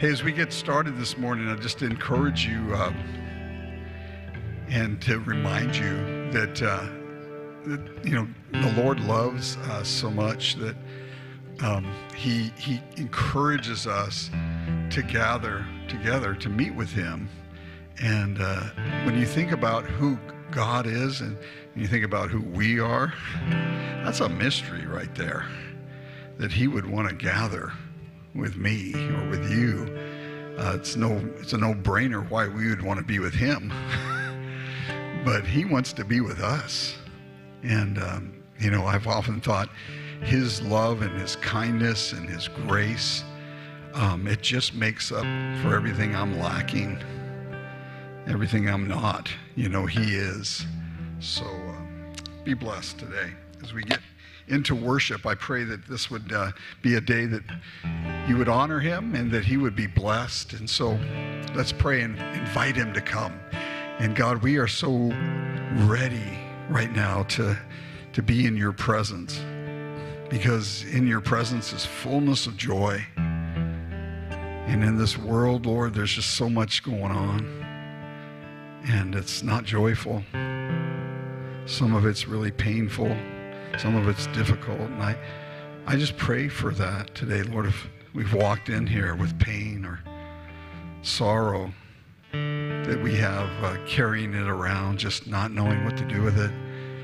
Hey, as we get started this morning, I just encourage you and to remind you that, the Lord loves us so much that He encourages us to gather together to meet with Him. And when you think about who God is and you think about who we are, that's a mystery right there, that He would want to gather with me or with you. It's a no-brainer why we would want to be with Him. But He wants to be with us. And, I've often thought His love and His kindness and His grace, it just makes up for everything I'm lacking, everything I'm not. He is. So be blessed today. As we get into worship, I pray that this would be a day that you would honor Him and that He would be blessed. And so let's pray and invite Him to come. And God, we are so ready right now to be in your presence, because in your presence is fullness of joy. And in this world, Lord, there's just so much going on, and it's not joyful. Some of it's really painful. Some of it's difficult. And I just pray for that today, Lord. If we've walked in here with pain or sorrow, that we have carrying it around, just not knowing what to do with it.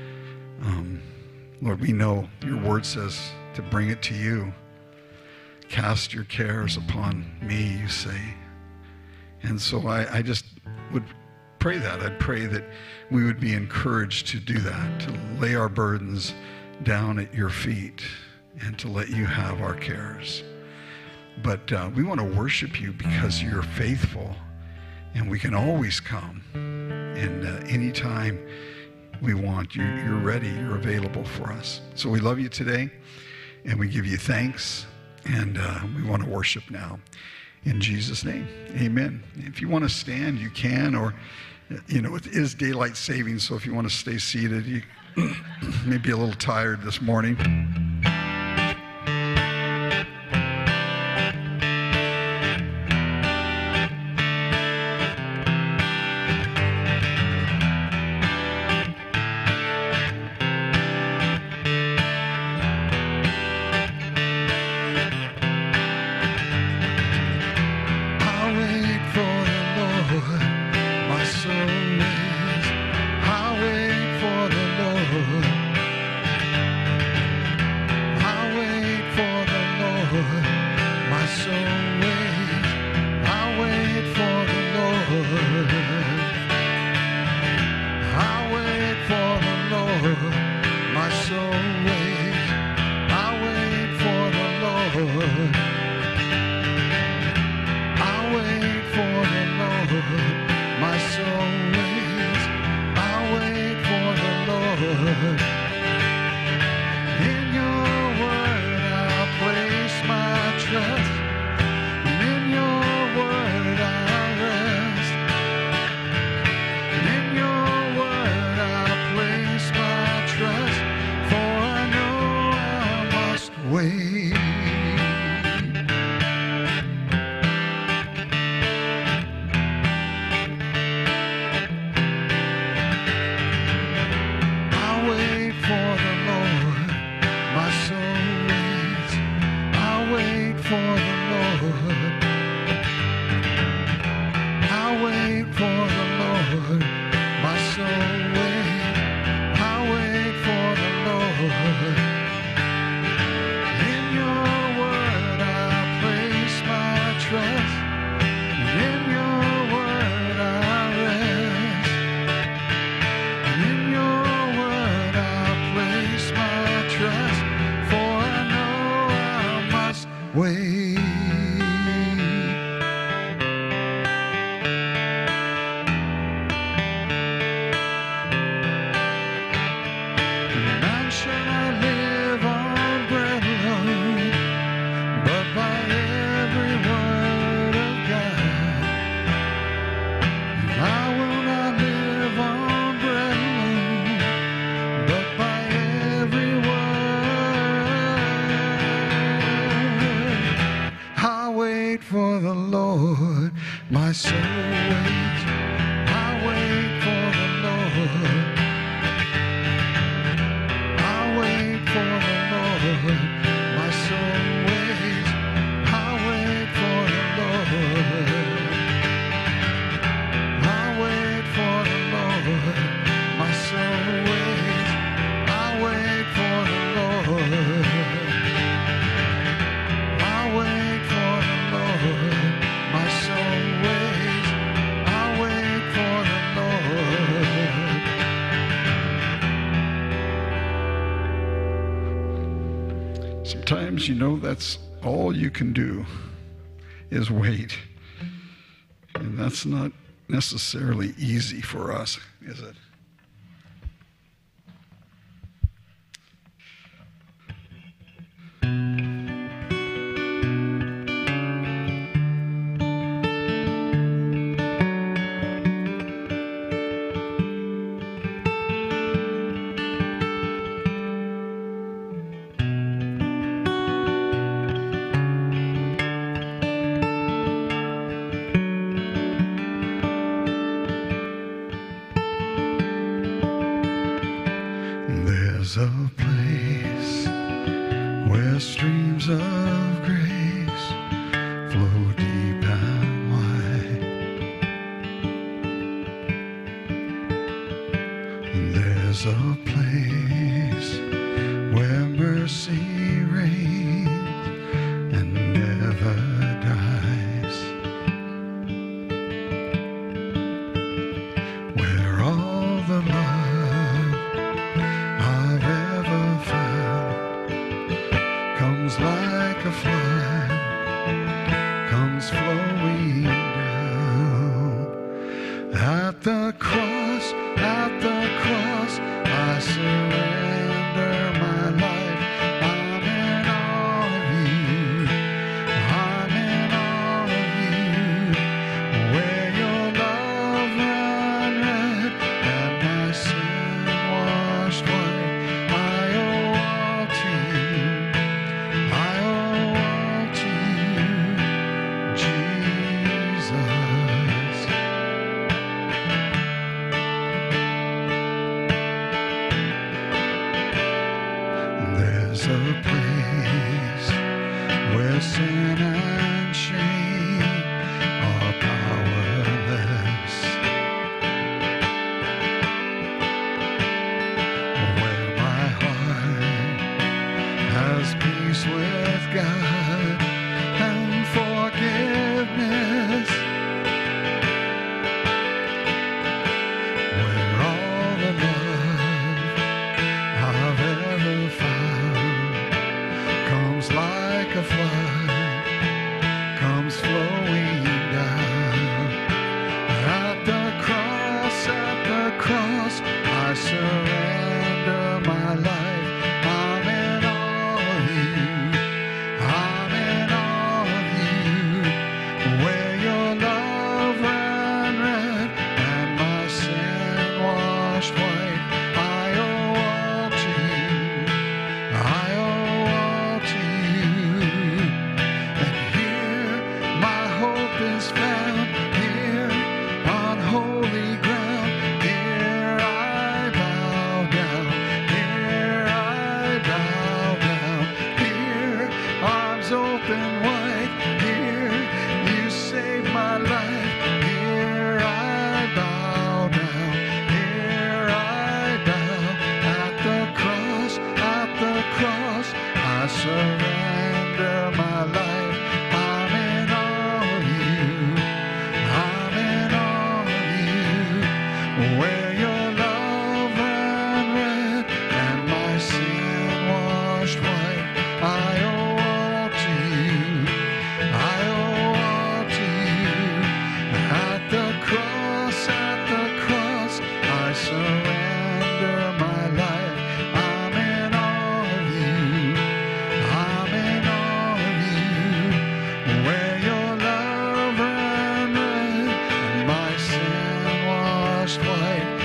Lord, we know your word says to bring it to you. Cast your cares upon me, you say. And so I just would pray that. I'd pray that we would be encouraged to do that, to lay our burdens down at your feet and to let you have our cares. But we want to worship you because you're faithful, and we can always come. And anytime we want, you're ready, you're available for us. So we love you today, and we give you thanks, and we want to worship now. In Jesus' name, amen. If you want to stand, you can, or, it is daylight savings, so if you want to stay seated, you may be a little tired this morning. My soul waits. sometimes, that's all you can do is wait. And that's not necessarily easy for us, is it? There's a place where streams of grace flow deep and wide. There's a place where mercy reigns and never dies, where all the love I've ever found comes like a flood, comes flowing down. At the cross, I surrender my life. I'm in awe of you. I'm in awe of you. Where your love ran red and my sin washed white. I owe all to you. I owe all to you, Jesus. There's a place where sin and shame are powerless, where my heart has peace with God and forgiveness, where all the love I've ever found comes like a flood, comes flowing down. At the cross, I surrender my life. I'm in awe of you. I'm in awe of you. Where your love ran red and my sin washed white. I owe all to you. I owe all to you. And here my hope is found. Here on holy ground. Here I bow down. Here I bow down. Here arms open wide. Here you save my life. Here I bow down. Here I bow. At the cross, I surrender my life. I'm in awe of you. I'm in awe of you. Where your love ran red and my sin washed white. I owe all to you. I owe all to you. At the cross, I surrender my life. I'm in awe of you. I'm in awe of you. Where your love ran red and my sin washed white.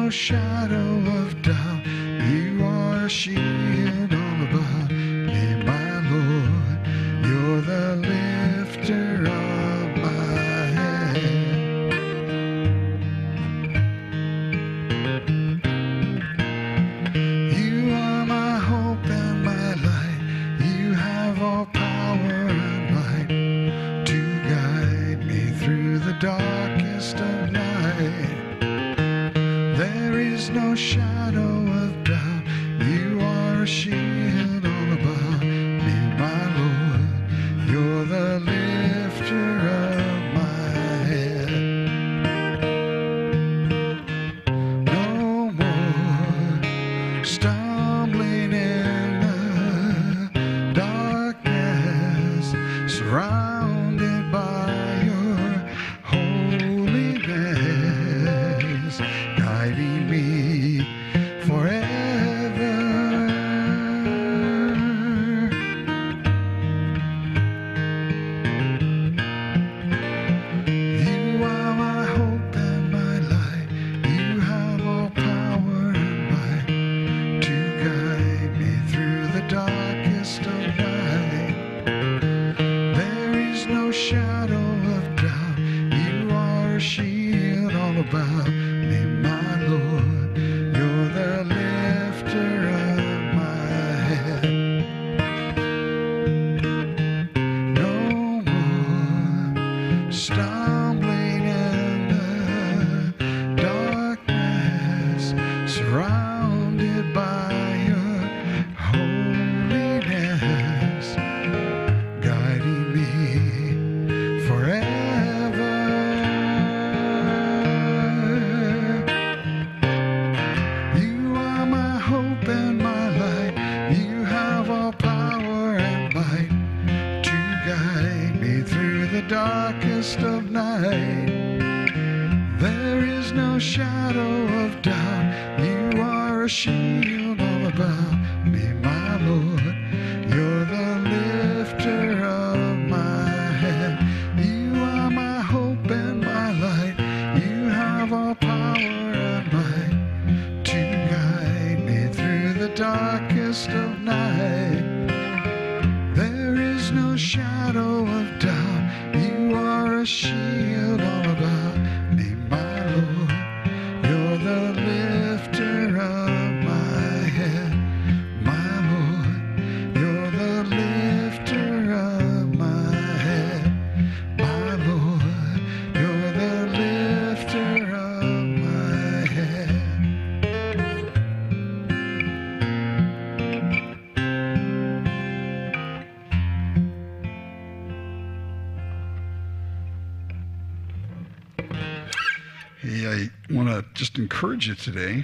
no shadow of doubt. You are a shield all about me, my Lord. You're the lifter of my head. You are my hope and my light. You have all power and might to guide me through the darkest of night. There is no shadow of doubt. You are a shield all about me, my Lord. You're the lifter of my head. No more stumbling in the darkness, surrounded by your holiness, guiding me forever. You are my hope and my light. You have all power and might to guide me through the darkest of night. There is no shadow of doubt. You are a shield all about me, my Lord. You're the lifter of my head. No more stumbling in the darkness, surrounded by your holiness, guiding me forever. You are my hope and my light. You have all power and might to guide me through the darkest of night. There is no shadow of doubt. You are a shield all about me, my Lord. You're the lifter of my head. You are my hope and my light. You have all power and might to guide me through the darkest of night. There is no shadow of doubt. You are a shield all about me, my Lord. You're the lifter of my head, my Lord. You're the lifter of my head, my Lord. You're the lifter of my head. Hey, I want to just encourage you today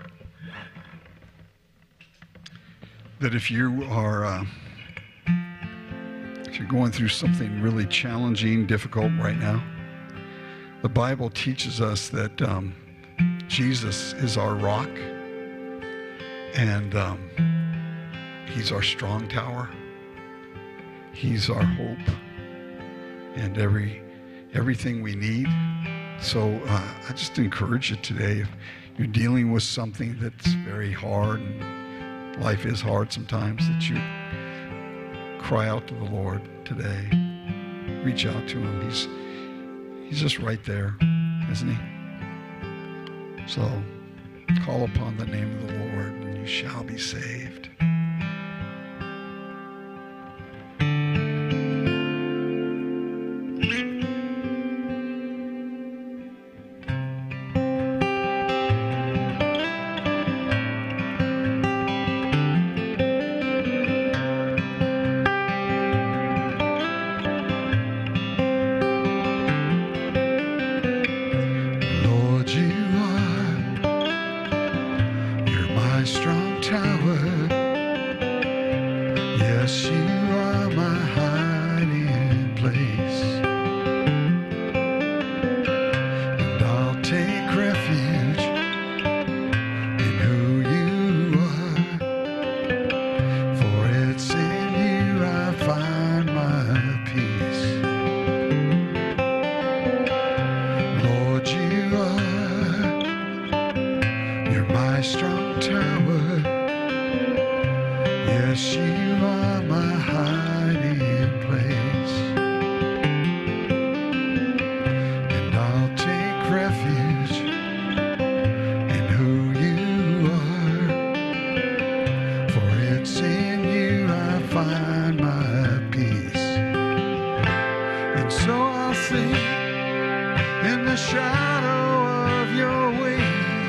that if you are if you're going through something really challenging, difficult right now, the Bible teaches us that Jesus is our rock, and he's our strong tower. He's our hope and everything we need. So I just encourage you today, if you're dealing with something that's very hard, and life is hard sometimes, that you cry out to the Lord today. Reach out to him. He's just right there, isn't he? So call upon the name of the Lord and you shall be saved. You're my strong tower. Yes, you are my hiding place. And I'll take refuge in who you are. For it's in you I find my peace. And so I'll sing in the shadow of your wings.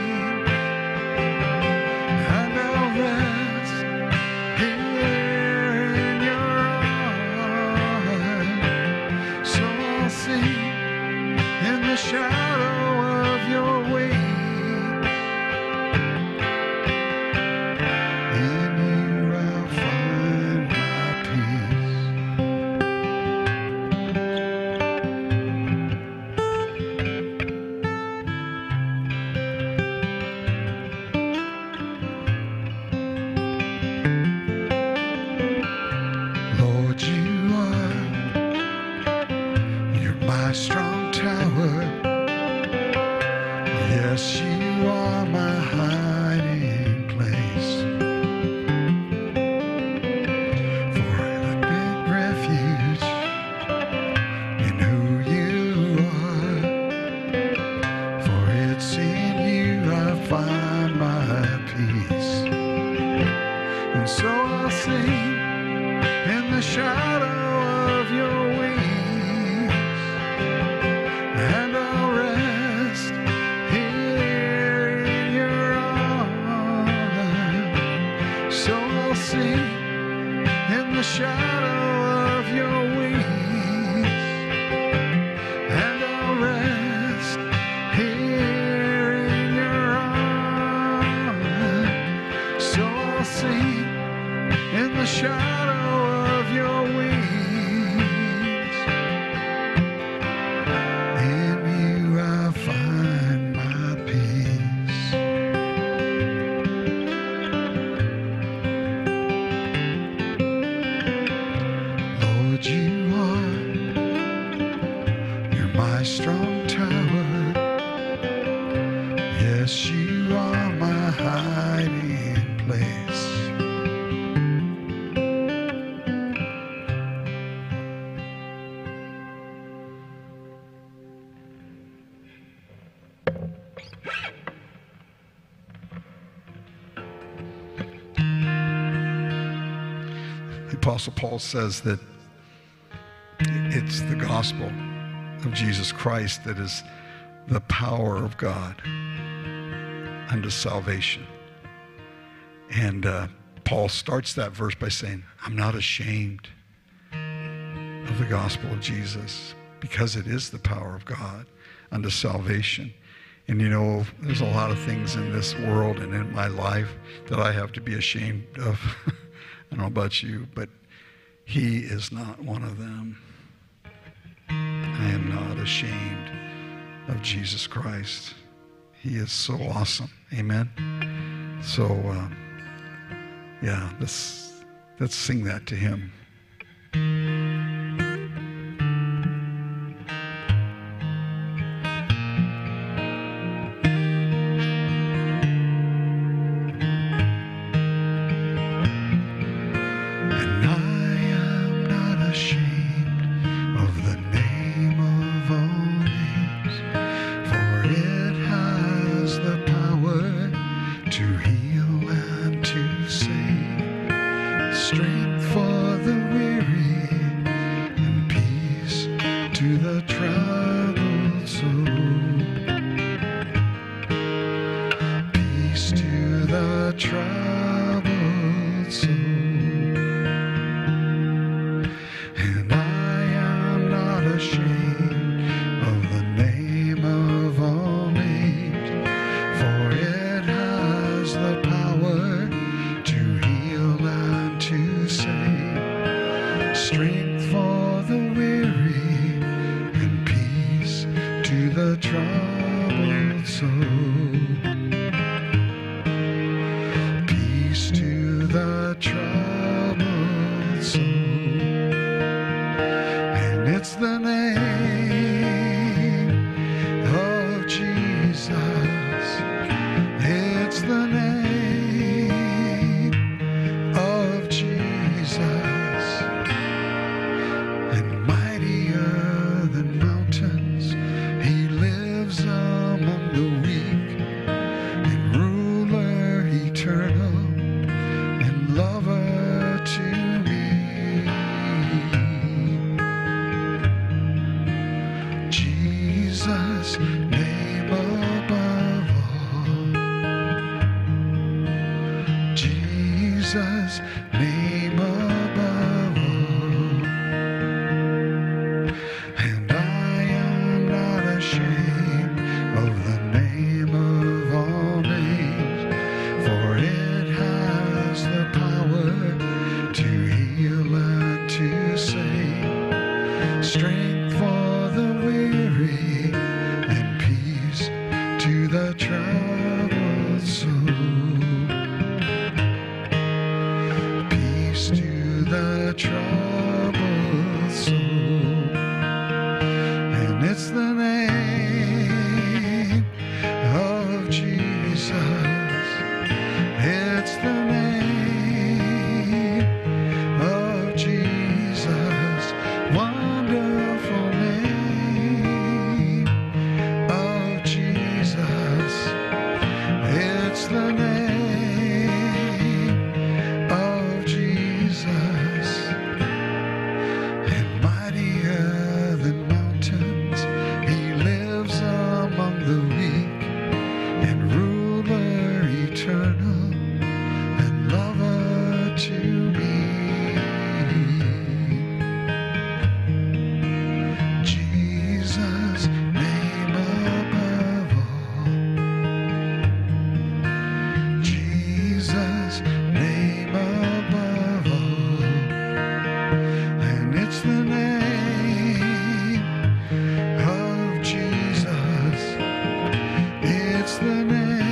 Shadow of your wings, in you I'll find my peace. Lord, you're my strong tower. Yes, you are my hiding place. For I take refuge in who you are. For it's in you I find my peace. And so I'll sing in the shadow of your wings. And I'll rest sing in the shadow of your wings, and I'll rest here in your arms. So I'll sing in the shadow of your wings. In you I find my peace. You're my strong tower. Yes, you are my hiding place. The Apostle Paul says that it's the gospel of Jesus Christ that is the power of God unto salvation. And Paul starts that verse by saying, I'm not ashamed of the gospel of Jesus, because it is the power of God unto salvation. And you know, there's a lot of things in this world and in my life that I have to be ashamed of. I don't know about you, but he is not one of them. I am not ashamed of Jesus Christ. He is so awesome. Amen. So, yeah, let's sing that to him. Jesus, name above all. And I am not ashamed of the name of all names, for it has the power to heal and to save, strength for the weary and peace to the troubled soul. Peace to the troubled soul. And it's the name of Jesus. It's the name of Jesus. Wonderful name of Jesus. It's the name of Jesus. And mightier than mountains, he lives among the weak, and ruler eternal and lover to me. Jesus, name above all. Jesus, name above all. And it's the name of Jesus. It's the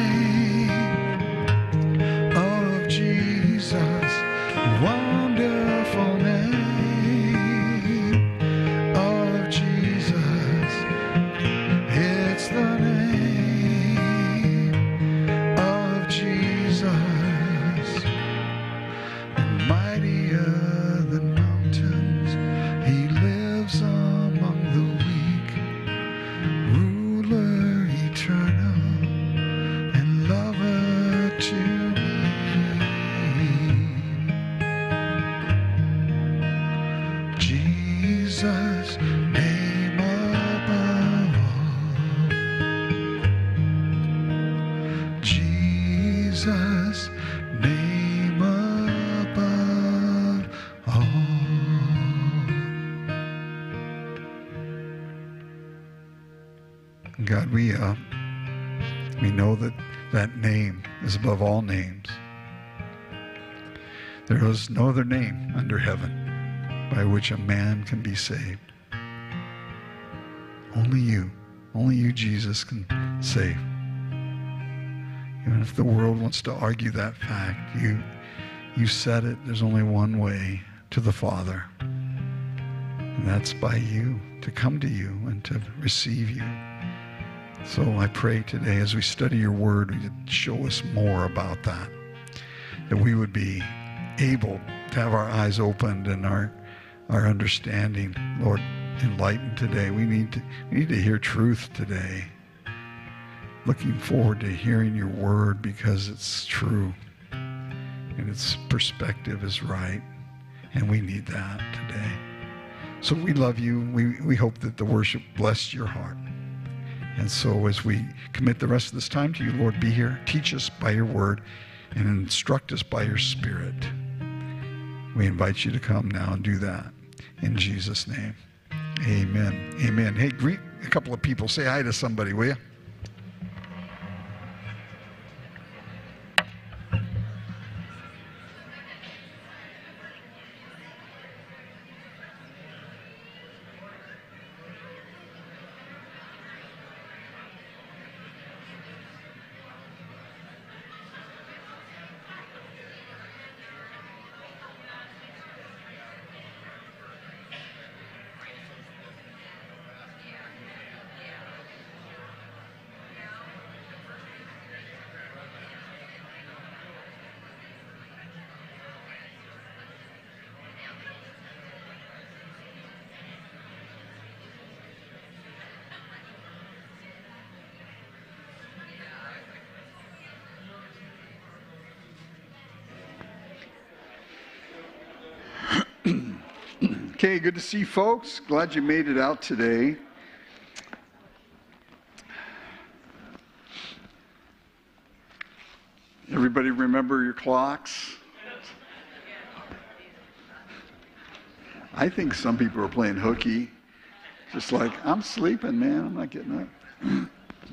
name of Jesus. Wonderful name of Jesus. It's the name of Jesus. And mightier than mountains, he lives among the weak, ruler eternal and lover to me. Jesus, name above all. Jesus, name above all. God, we know that that name is above all names. There is no other name under heaven by which a man can be saved. Only you, Jesus, can save. Even if the world wants to argue that fact, you said it. There's only one way to the Father, and that's by you, to come to you and to receive you. So I pray today as we study your word, you show us more about that we would be able to have our eyes opened and our understanding, Lord, enlightened today. We need to hear truth today. Looking forward to hearing your word because it's true and its perspective is right, and we need that today. So we love you. We hope that the worship blessed your heart. And so as we commit the rest of this time to you, Lord, be here. Teach us by your word and instruct us by your spirit. We invite you to come now and do that. In Jesus' name, amen. Amen. Hey, greet a couple of people. Say hi to somebody, will you? Okay, good to see you folks. Glad you made it out today. Everybody remember your clocks? I think some people are playing hooky. Just like, I'm sleeping, man. I'm not getting up.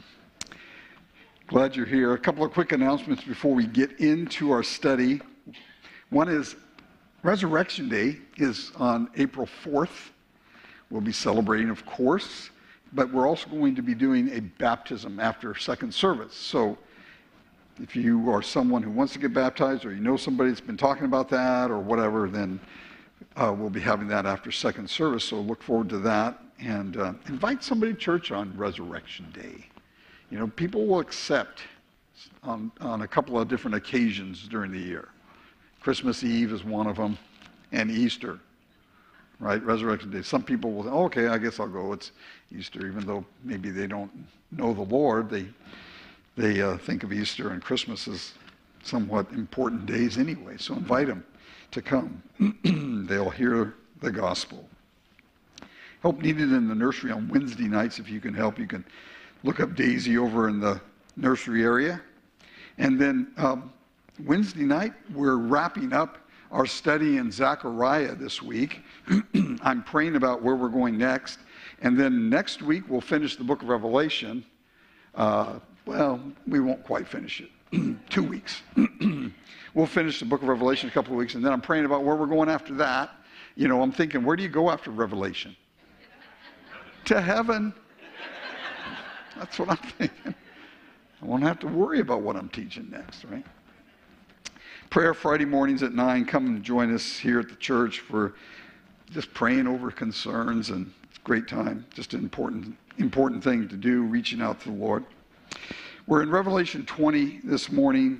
Glad you're here. A couple of quick announcements before we get into our study. One is Resurrection Day is on April 4th. We'll be celebrating, of course, but we're also going to be doing a baptism after second service. So if you are someone who wants to get baptized, or you know somebody that's been talking about that or whatever, then we'll be having that after second service. So look forward to that, and invite somebody to church on Resurrection Day. You know, people will accept on a couple of different occasions during the year. Christmas Eve is one of them, and Easter, right? Resurrection Day. Some people will say, oh, okay, I guess I'll go. It's Easter, even though maybe they don't know the Lord. They think of Easter and Christmas as somewhat important days anyway. So invite them to come. They'll hear the gospel. Help needed in the nursery on Wednesday nights. If you can help, you can look up Daisy over in the nursery area. And then Wednesday night, we're wrapping up our study in Zechariah this week. I'm praying about where we're going next. And then next week, we'll finish the book of Revelation. Well, we won't quite finish it. 2 weeks. We'll finish the book of Revelation in a couple of weeks. And then I'm praying about where we're going after that. You know, I'm thinking, where do you go after Revelation? To heaven. That's what I'm thinking. I won't have to worry about what I'm teaching next, right? Prayer Friday mornings at 9. Come and join us here at the church for just praying over concerns, and it's a great time. Just an important thing to do, reaching out to the Lord. We're in Revelation 20 this morning.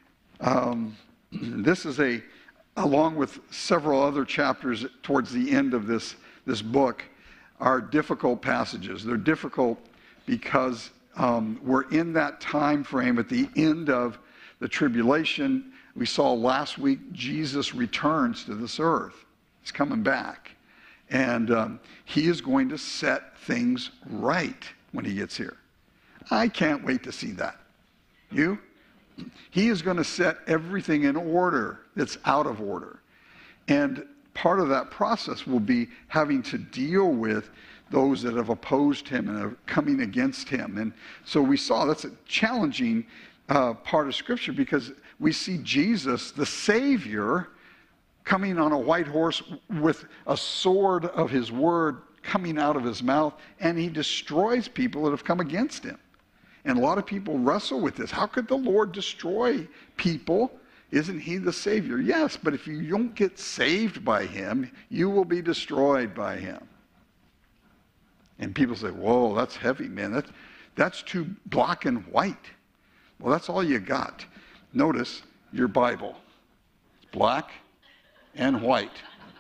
This is along with several other chapters towards the end of this book, are difficult passages. They're difficult because we're in that time frame at the end of the tribulation. We saw last week Jesus returns to this earth. He's coming back. And he is going to set things right when he gets here. I can't wait to see that. You? He is going to set everything in order that's out of order. And part of that process will be having to deal with those that have opposed him and are coming against him. And so we saw that's a challenging part of Scripture, because we see Jesus, the Savior, coming on a white horse with a sword of his word coming out of his mouth, and he destroys people that have come against him. And a lot of people wrestle with this. How could the Lord destroy people? Isn't he the Savior? Yes, but if you don't get saved by him, you will be destroyed by him. And people say, whoa, that's heavy, man. That's too black and white. Well, that's all you got. Notice your Bible. It's black and white.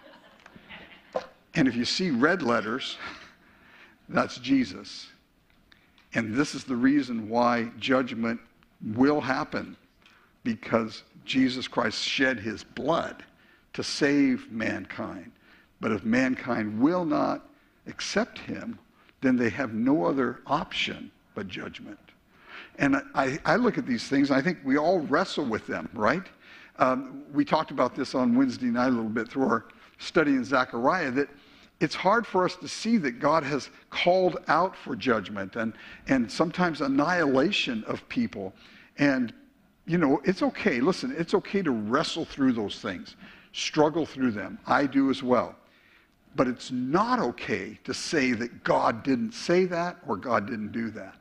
And if you see red letters, that's Jesus. And this is the reason why judgment will happen, because Jesus Christ shed his blood to save mankind. But if mankind will not accept him, then they have no other option but judgment. And I look at these things, and I think we all wrestle with them, right? We talked about this on Wednesday night a little bit through our study in Zechariah, that it's hard for us to see that God has called out for judgment and sometimes annihilation of people. And, you know, it's okay. Listen, it's okay to wrestle through those things, struggle through them. I do as well. But it's not okay to say that God didn't say that or God didn't do that.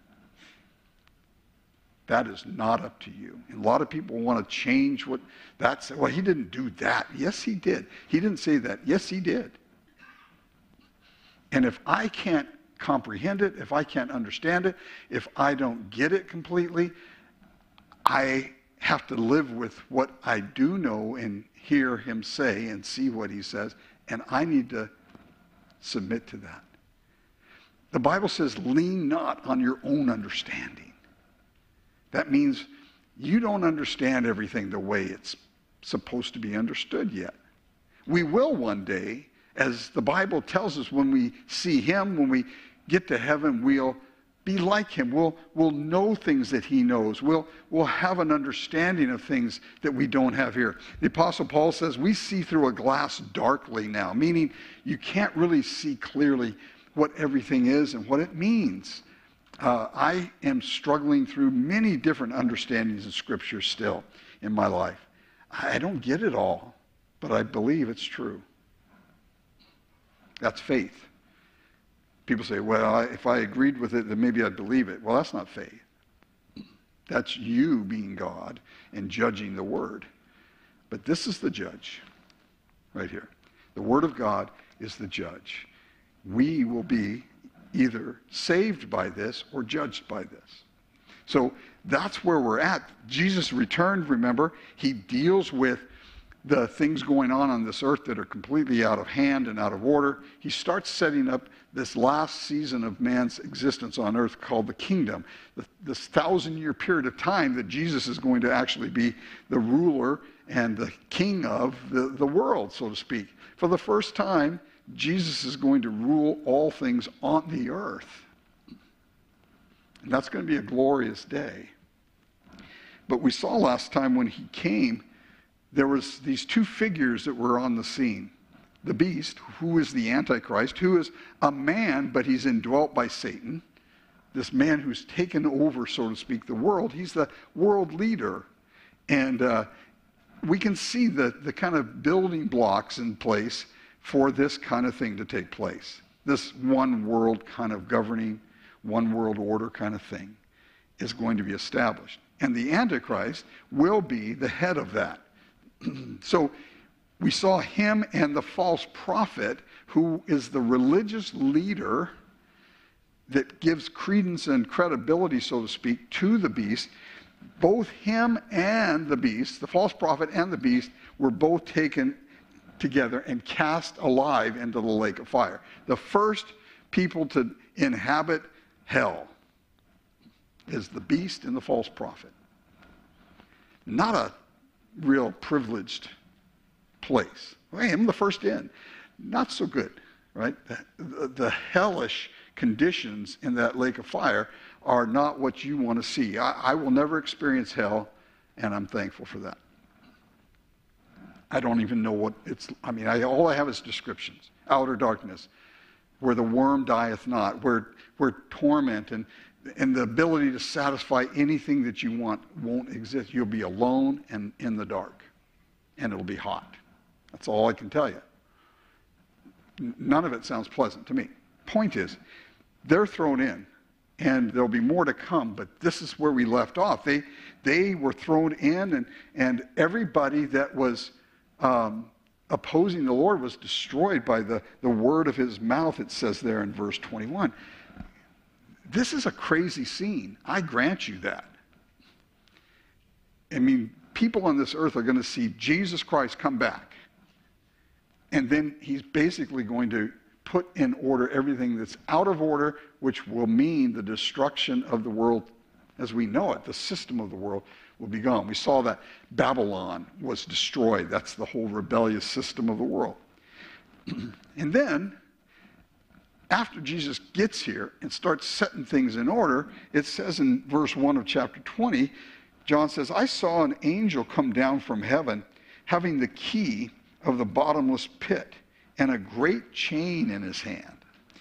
That is not up to you. And a lot of people want to change what that said. Well, he didn't do that. Yes, he did. He didn't say that. Yes, he did. And if I can't comprehend it, if I can't understand it, if I don't get it completely, I have to live with what I do know and hear him say and see what he says, and I need to submit to that. The Bible says, lean not on your own understanding. That means you don't understand everything the way it's supposed to be understood yet. We will one day, as the Bible tells us, when we see him, when we get to heaven, we'll be like him. We'll know things that he knows. We'll have an understanding of things that we don't have here. The Apostle Paul says we see through a glass darkly now, meaning you can't really see clearly what everything is and what it means. I am struggling through many different understandings of Scripture still in my life. I don't get it all, but I believe it's true. That's faith. People say, well, if I agreed with it, then maybe I'd believe it. Well, that's not faith. That's you being God and judging the Word. But this is the judge right here. The Word of God is the judge. We will be either saved by this or judged by this. So that's where we're at. Jesus returned, remember. He deals with the things going on this earth that are completely out of hand and out of order. He starts setting up this last season of man's existence on earth called the kingdom, this 1,000-year period of time that Jesus is going to actually be the ruler and the king of the world, so to speak. For the first time, Jesus is going to rule all things on the earth. And that's going to be a glorious day. But we saw last time when he came, there was these two figures that were on the scene. The beast, who is the Antichrist, who is a man, but he's indwelt by Satan. This man who's taken over, so to speak, the world. He's the world leader. And we can see the kind of building blocks in place for this kind of thing to take place. This one world kind of governing, one world order kind of thing is going to be established. And the Antichrist will be the head of that. So we saw him and the false prophet, who is the religious leader that gives credence and credibility, so to speak, to the beast. Both him and the beast, the false prophet and the beast, were both taken together and cast alive into the lake of fire. The first people to inhabit hell is the beast and the false prophet. Not a real privileged place. I am the first in. Not so good, right? The hellish conditions in that lake of fire are not what you want to see. I will never experience hell, and I'm thankful for that. I don't even know what it's, all I have is descriptions. Outer darkness, where the worm dieth not, where torment and the ability to satisfy anything that you want won't exist. You'll be alone and in the dark, and it'll be hot. That's all I can tell you. None of it sounds pleasant to me. Point is, they're thrown in, and there'll be more to come, but this is where we left off. They were thrown in, and everybody that was opposing the Lord was destroyed by the word of his mouth, it says there in verse 21. This is a crazy scene. I grant you that. People on this earth are going to see Jesus Christ come back. And then he's basically going to put in order everything that's out of order, which will mean the destruction of the world as we know it. The system of the world will be gone. We saw that Babylon was destroyed. That's the whole rebellious system of the world. And then, after Jesus gets here and starts setting things in order, it says in verse 1 of chapter 20, John says, I saw an angel come down from heaven having the key of the bottomless pit and a great chain in his hand.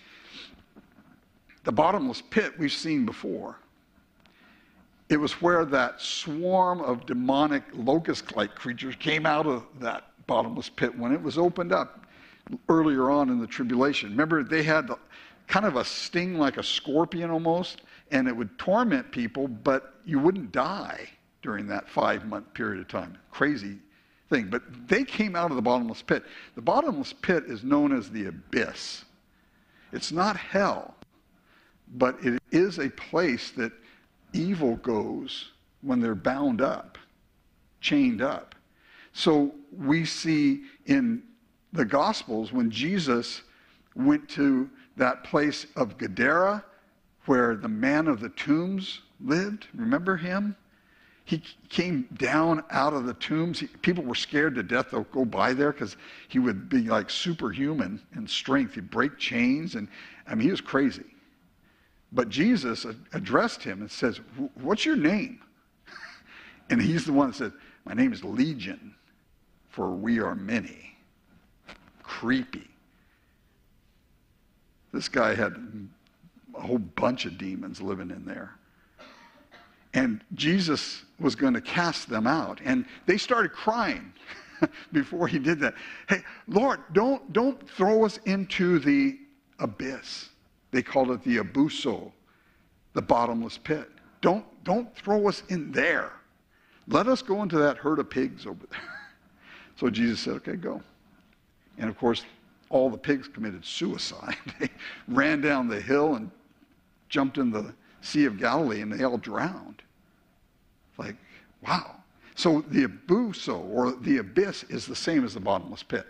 The bottomless pit we've seen before. It was where that swarm of demonic locust-like creatures came out of that bottomless pit when it was opened up earlier on in the tribulation. Remember, they had kind of a sting like a scorpion almost, and it would torment people, but you wouldn't die during that 5-month period of time. Crazy thing. But they came out of the bottomless pit. The bottomless pit is known as the abyss. It's not hell, but it is a place that evil goes when they're bound up, chained up. So we see in the Gospels, when Jesus went to that place of Gadara, where the man of the tombs lived, remember him? He came down out of the tombs. People were scared to death to go by there because he would be like superhuman in strength. He'd break chains, and he was crazy. But Jesus addressed him and says, what's your name? And he's the one that said, my name is Legion, for we are many. Creepy. This guy had a whole bunch of demons living in there. And Jesus was going to cast them out. And they started crying before he did that. Hey, Lord, don't throw us into the abyss. They called it the abuso, the bottomless pit. Don't throw us in there. Let us go into that herd of pigs over there. So Jesus said, okay, go. And of course, all the pigs committed suicide. They ran down the hill and jumped in the Sea of Galilee, and they all drowned. Like, wow. So the abuso, or the abyss, is the same as the bottomless pit.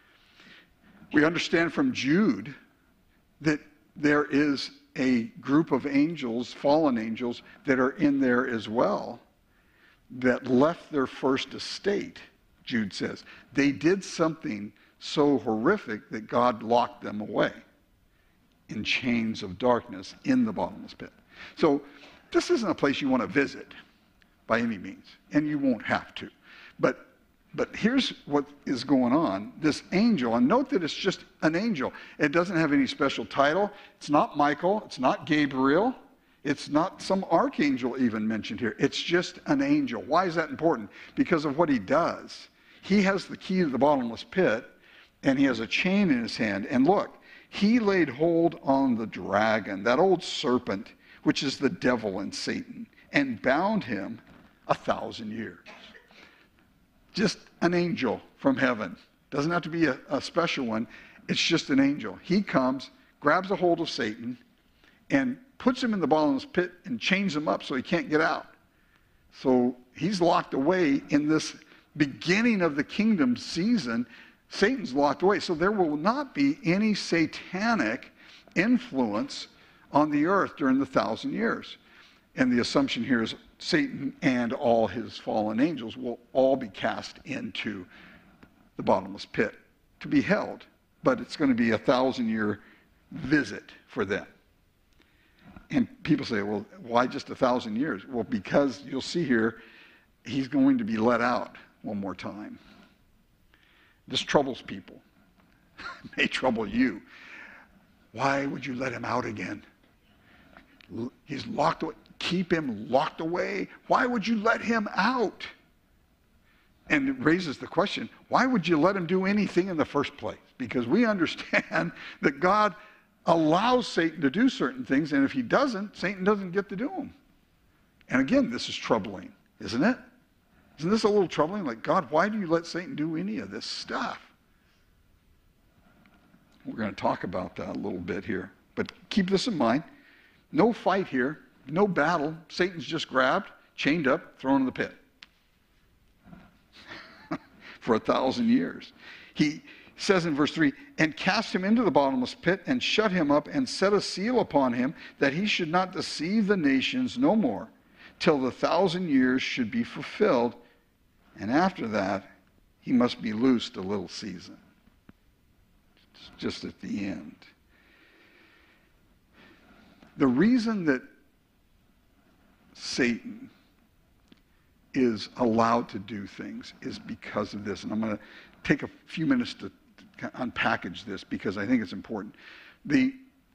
We understand from Jude that there is a group of angels, fallen angels, that are in there as well, that left their first estate, Jude says. They did something so horrific that God locked them away in chains of darkness in the bottomless pit. So this isn't a place you want to visit by any means, and you won't have to. But here's what is going on. This angel, and note that it's just an angel. It doesn't have any special title. It's not Michael. It's not Gabriel. It's not some archangel even mentioned here. It's just an angel. Why is that important? Because of what he does. He has the key to the bottomless pit, and he has a chain in his hand. And look, he laid hold on the dragon, that old serpent, which is the devil and Satan, and bound him 1,000 years. Just an angel from heaven. Doesn't have to be a special one. It's just an angel. He comes, grabs a hold of Satan, and puts him in the bottomless pit and chains him up so he can't get out. So he's locked away in this beginning of the kingdom season. Satan's locked away. So there will not be any satanic influence on the earth during the 1,000 years. And the assumption here is Satan and all his fallen angels will all be cast into the bottomless pit to be held. But it's going to be a 1,000-year visit for them. And people say, well, why just 1,000 years? Well, because you'll see here, he's going to be let out one more time. This troubles people. It may trouble you. Why would you let him out again? He's locked away. Keep him locked away. Why would you let him out? And it raises the question, why would you let him do anything in the first place? Because we understand that God allows Satan to do certain things, and if he doesn't, Satan doesn't get to do them. And again, this is troubling, isn't it? Isn't this a little troubling? Like, God, why do you let Satan do any of this stuff? We're going to talk about that a little bit here. But keep this in mind. No fight here. No battle. Satan's just grabbed, chained up, thrown in the pit. For 1,000 years. He says in verse 3, and cast him into the bottomless pit and shut him up and set a seal upon him that he should not deceive the nations no more till the 1,000 years should be fulfilled. And after that, he must be loosed a little season. It's just at the end. The reason that Satan is allowed to do things is because of this. And I'm going to take a few minutes to unpackage this because I think it's important. The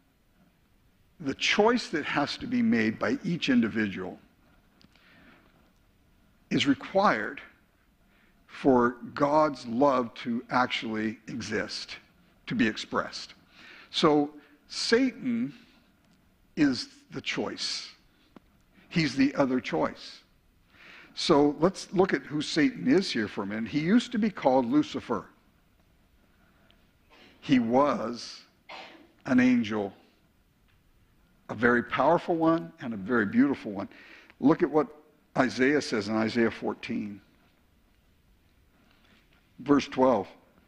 choice that has to be made by each individual is required for God's love to actually exist, to be expressed. So Satan is the choice. He's the other choice. So let's look at who Satan is here for a minute. He used to be called Lucifer. He was an angel, a very powerful one and a very beautiful one. Look at what Isaiah says in Isaiah 14. Verse 12.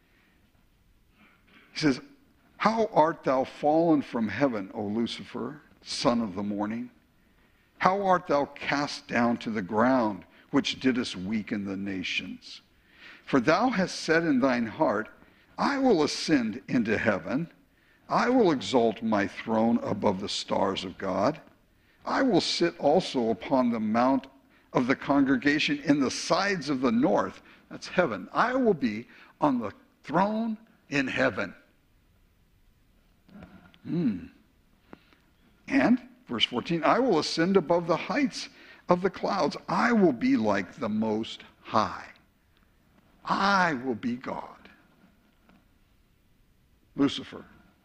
He says, how art thou fallen from heaven, O Lucifer, son of the morning? How art thou cast down to the ground, which didst weaken the nations? For thou hast said in thine heart, I will ascend into heaven. I will exalt my throne above the stars of God. I will sit also upon the mount of the congregation in the sides of the north. That's heaven. I will be on the throne in heaven. And, verse 14, I will ascend above the heights of the clouds. I will be like the Most High. I will be God. Lucifer.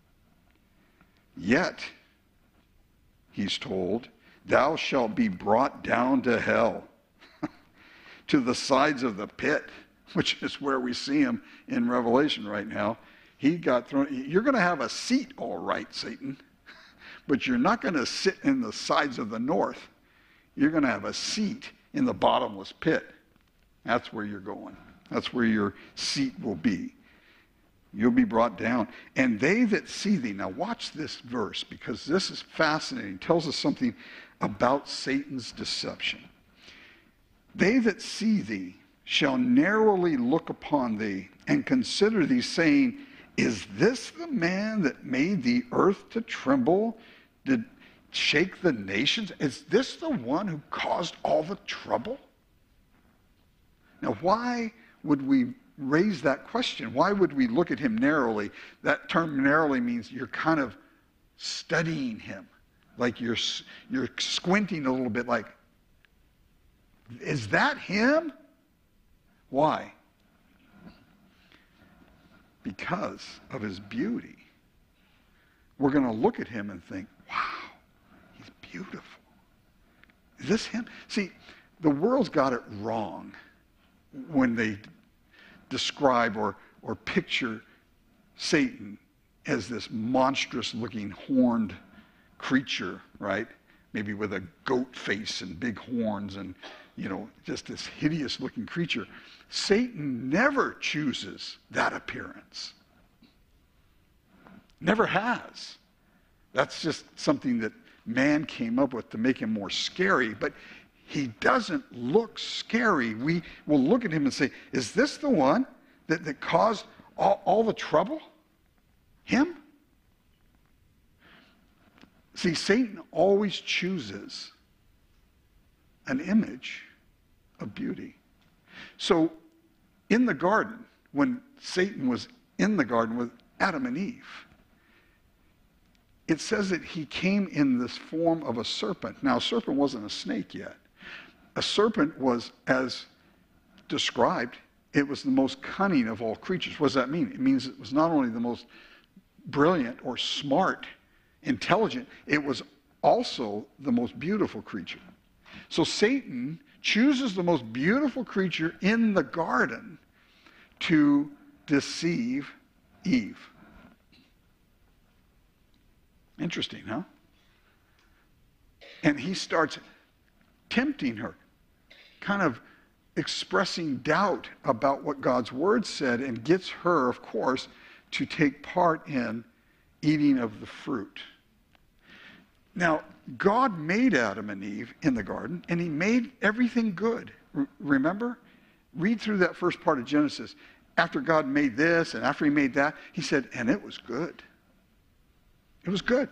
Yet, he's told, thou shalt be brought down to hell, to the sides of the pit, which is where we see him in Revelation right now. He got thrown. You're going to have a seat, all right, Satan, but you're not going to sit in the sides of the north. You're going to have a seat in the bottomless pit. That's where you're going. That's where your seat will be. You'll be brought down. And they that see thee. Now watch this verse, because this is fascinating. It tells us something about Satan's deception. They that see thee shall narrowly look upon thee and consider thee, saying, is this the man that made the earth to tremble, did shake the nations? Is this the one who caused all the trouble? Now, why would we raise that question? Why would we look at him narrowly? That term narrowly means you're kind of studying him. Like you're squinting a little bit like, is that him? Why? Because of his beauty. We're going to look at him and think, wow, he's beautiful. Is this him? See, the world's got it wrong when they describe or picture Satan as this monstrous-looking horned creature, right? Maybe with a goat face and big horns and, just this hideous-looking creature. Satan never chooses that appearance. Never has. That's just something that man came up with to make him more scary, but he doesn't look scary. We will look at him and say, is this the one that caused all the trouble? Him? See, Satan always chooses an image of beauty. So in the garden, when Satan was in the garden with Adam and Eve, it says that he came in this form of a serpent. Now, a serpent wasn't a snake yet. A serpent was, as described, it was the most cunning of all creatures. What does that mean? It means it was not only the most brilliant or smart, intelligent, it was also the most beautiful creature. So Satan chooses the most beautiful creature in the garden to deceive Eve. Interesting, huh? And he starts tempting her, kind of expressing doubt about what God's word said, and gets her, of course, to take part in eating of the fruit. Now, God made Adam and Eve in the garden, and he made everything good. Remember? Read through that first part of Genesis. After God made this and after he made that, he said, and it was good. It was good.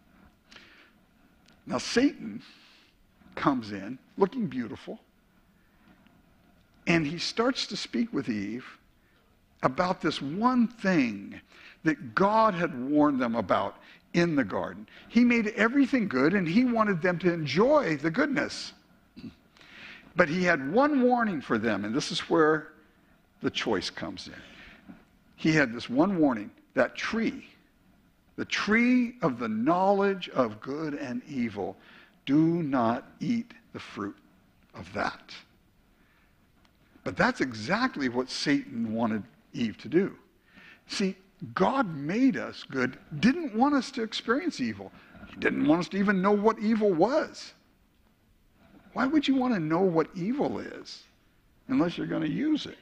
Now, Satan comes in looking beautiful, and he starts to speak with Eve about this one thing that God had warned them about in the garden. He made everything good, and he wanted them to enjoy the goodness. But he had one warning for them, and this is where the choice comes in. He had this one warning, that tree, the tree of the knowledge of good and evil. Do not eat the fruit of that. But that's exactly what Satan wanted Eve to do. See, God made us good, didn't want us to experience evil. He didn't want us to even know what evil was. Why would you want to know what evil is unless you're going to use it?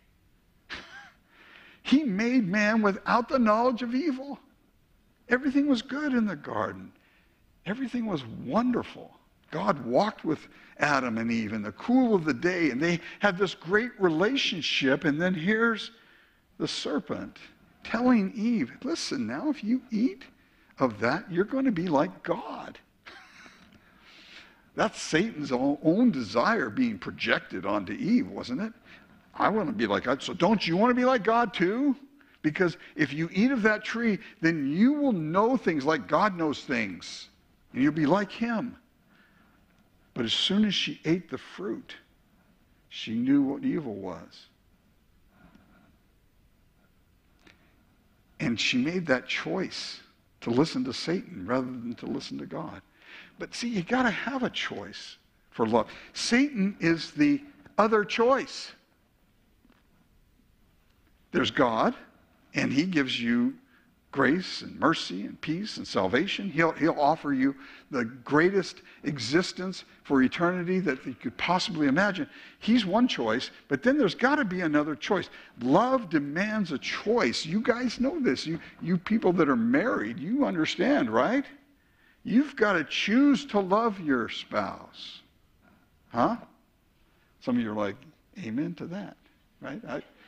He made man without the knowledge of evil. Everything was good in the garden. Everything was wonderful. God walked with Adam and Eve in the cool of the day, and they had this great relationship, and then here's the serpent. telling Eve, listen, now if you eat of that, you're going to be like God. That's Satan's own desire being projected onto Eve, wasn't it? I want to be like God. So don't you want to be like God too? Because if you eat of that tree, then you will know things like God knows things. And you'll be like him. But as soon as she ate the fruit, she knew what evil was. And she made that choice to listen to Satan rather than to listen to God. But see, you got to have a choice for love. Satan is the other choice. There's God, and he gives you grace and mercy and peace and salvation. He'll offer you the greatest existence for eternity that you could possibly imagine. He's one choice, but then there's got to be another choice. Love demands a choice. You guys know this. You people that are married, you understand, right? You've got to choose to love your spouse. Huh? Some of you are like, amen to that, right?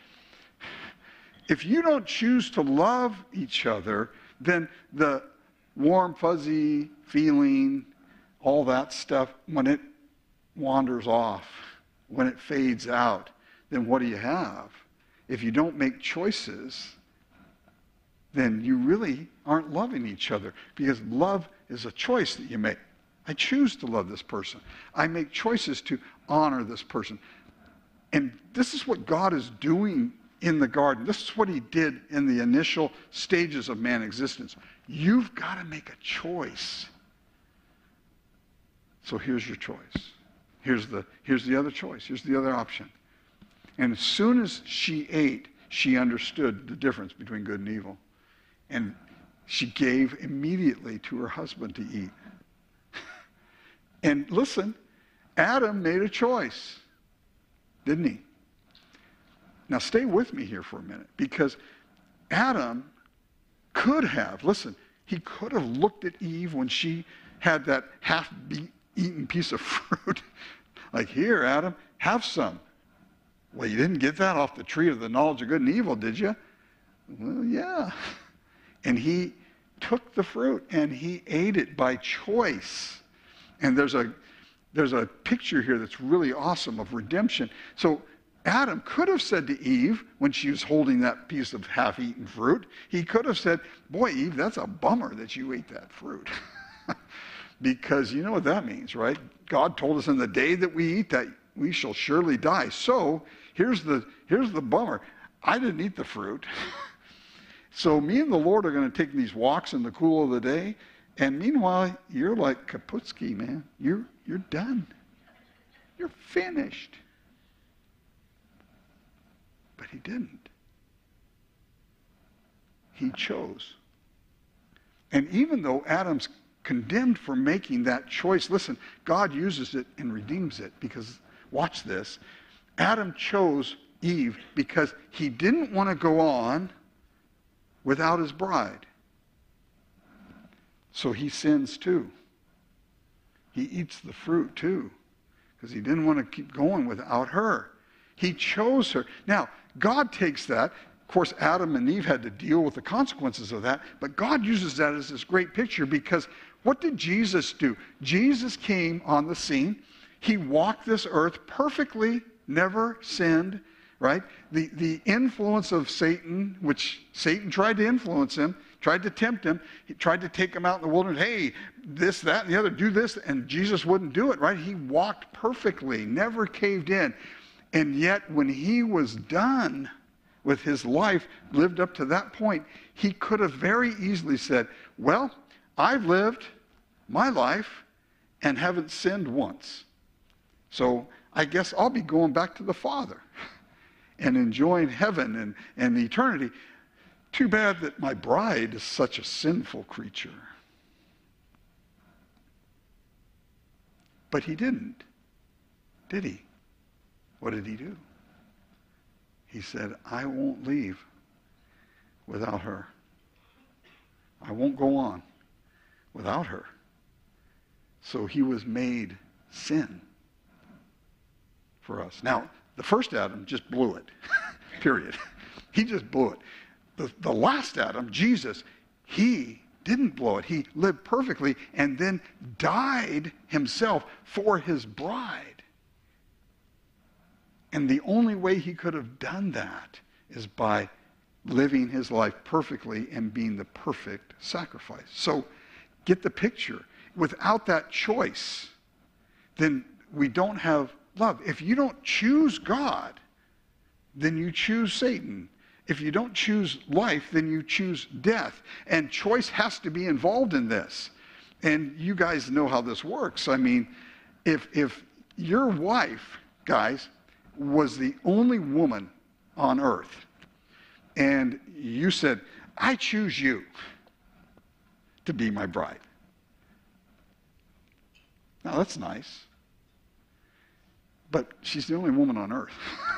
If you don't choose to love each other, then the warm, fuzzy feeling, all that stuff, when it wanders off, when it fades out, then what do you have? If you don't make choices, then you really aren't loving each other, because love is a choice that you make. I choose to love this person. I make choices to honor this person. And this is what God is doing in the garden. This is what he did in the initial stages of man's existence. You've got to make a choice. So here's your choice. Here's the other choice. Here's the other option. And as soon as she ate, she understood the difference between good and evil. And she gave immediately to her husband to eat. And listen, Adam made a choice, didn't he? Now stay with me here for a minute, because Adam could have, listen, he could have looked at Eve when she had that half-eaten piece of fruit. Like, here, Adam, have some. Well, you didn't get that off the tree of the knowledge of good and evil, did you? Well, yeah. And he took the fruit and he ate it by choice. And there's a picture here that's really awesome of redemption. So Adam could have said to Eve, when she was holding that piece of half-eaten fruit, he could have said, boy, Eve, that's a bummer that you ate that fruit. Because you know what that means, right? God told us in the day that we eat that, we shall surely die. So here's the bummer. I didn't eat the fruit. So me and the Lord are going to take these walks in the cool of the day. And meanwhile, you're like Kaputski, man. You're done. You're finished. But he didn't. He chose. And even though Adam's condemned for making that choice, listen, God uses it and redeems it, because, watch this, Adam chose Eve because he didn't want to go on without his bride. So he sins too. He eats the fruit too, because he didn't want to keep going without her. He chose her. Now, God takes that. Of course, Adam and Eve had to deal with the consequences of that, but God uses that as this great picture, because what did Jesus do? Jesus came on the scene. He walked this earth perfectly, never sinned, right? The influence of Satan, which Satan tried to influence him, tried to tempt him, he tried to take him out in the wilderness, hey, this, that, and the other, do this, and Jesus wouldn't do it, right? He walked perfectly, never caved in. And yet, when he was done with his life, lived up to that point, he could have very easily said, well, I've lived my life and haven't sinned once. So I guess I'll be going back to the Father and enjoying heaven and eternity. Too bad that my bride is such a sinful creature. But he didn't, did he? What did he do? He said, I won't leave without her. I won't go on without her. So he was made sin for us. Now, the first Adam just blew it, period. He just blew it. the last Adam, Jesus, he didn't blow it. He lived perfectly and then died himself for his bride. And the only way he could have done that is by living his life perfectly and being the perfect sacrifice. So get the picture. Without that choice, then we don't have love. If you don't choose God, then you choose Satan. If you don't choose life, then you choose death. And choice has to be involved in this. And you guys know how this works. I mean, if your wife, guys, was the only woman on earth, and you said, I choose you to be my bride. Now, that's nice. But she's the only woman on earth.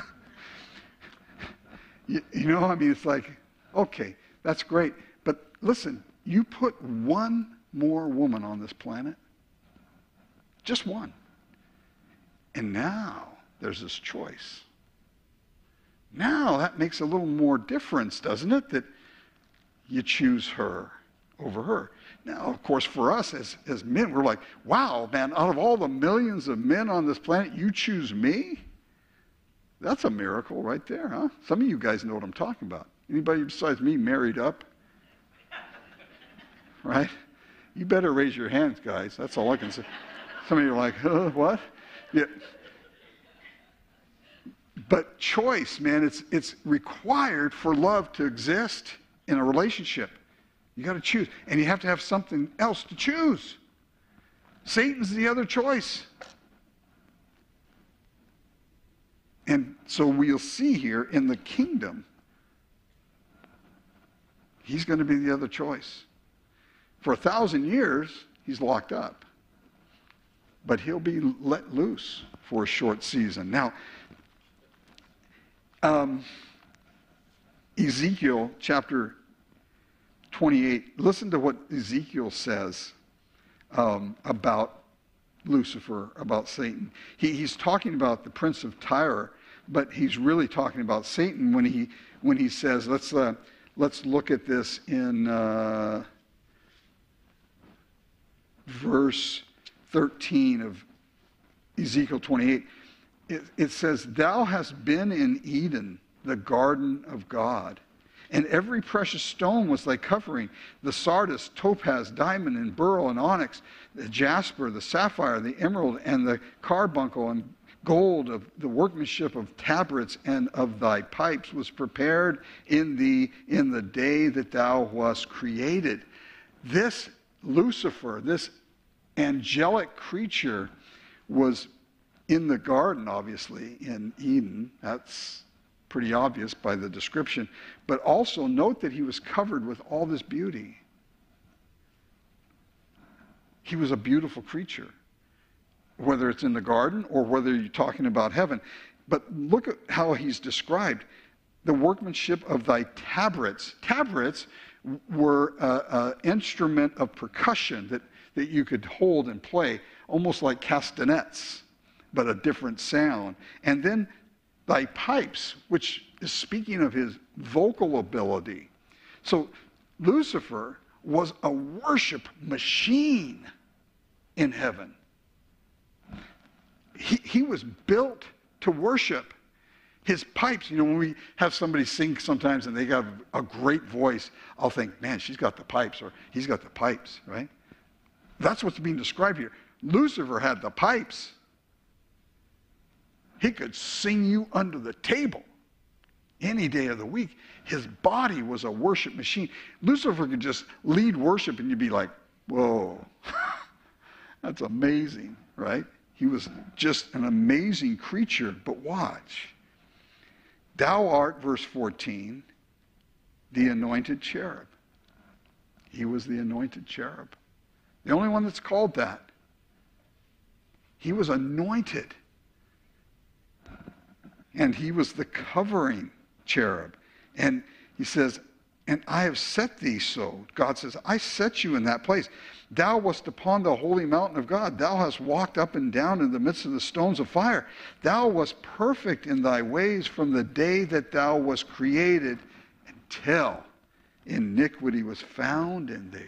you know, I mean, it's like, okay, that's great. But listen, you put one more woman on this planet, just one. And now there's this choice. Now that makes a little more difference, doesn't it? That you choose her over her. Now, of course, for us as men, we're like, wow, man, out of all the millions of men on this planet, you choose me? That's a miracle right there, huh? Some of you guys know what I'm talking about. Anybody besides me married up? Right? You better raise your hands, guys. That's all I can say. Some of you are like, what? Yeah. But choice, man, it's required for love to exist in a relationship. You got to choose. And you have to have something else to choose. Satan's the other choice. And so we'll see here in the kingdom, he's going to be the other choice. For 1,000 years, he's locked up. But he'll be let loose for a short season. Now, Ezekiel chapter 28, listen to what Ezekiel says about Lucifer, about Satan. He's talking about the prince of Tyre, but he's really talking about Satan when he says, let's look at this in verse 13 of Ezekiel 28. It says, thou hast been in Eden, the garden of God, and every precious stone was thy covering, the sardius, topaz, diamond, and beryl, and onyx, the jasper, the sapphire, the emerald, and the carbuncle, and gold of the workmanship of tabrets and of thy pipes was prepared in thee in the day that thou wast created. This Lucifer, this angelic creature, was in the garden, obviously, in Eden. That's pretty obvious by the description. But also note that he was covered with all this beauty. He was a beautiful creature, whether it's in the garden or whether you're talking about heaven. But look at how he's described. The workmanship of thy tabrets. Tabrets were an instrument of percussion that you could hold and play, almost like castanets, but a different sound. And then thy pipes, which is speaking of his vocal ability. So Lucifer was a worship machine in heaven. He was built to worship. His pipes, you know, when we have somebody sing sometimes and they got a great voice, I'll think, man, she's got the pipes, or he's got the pipes, right? That's what's being described here. Lucifer had the pipes. He could sing you under the table any day of the week. His body was a worship machine. Lucifer could just lead worship and you'd be like, whoa, that's amazing, right? He was just an amazing creature. But watch. Thou art, verse 14, the anointed cherub. He was the anointed cherub. The only one that's called that. He was anointed. And he was the covering cherub. And he says, and I have set thee so. God says, I set you in that place. Thou wast upon the holy mountain of God. Thou hast walked up and down in the midst of the stones of fire. Thou wast perfect in thy ways from the day that thou wast created. And until iniquity was found in thee.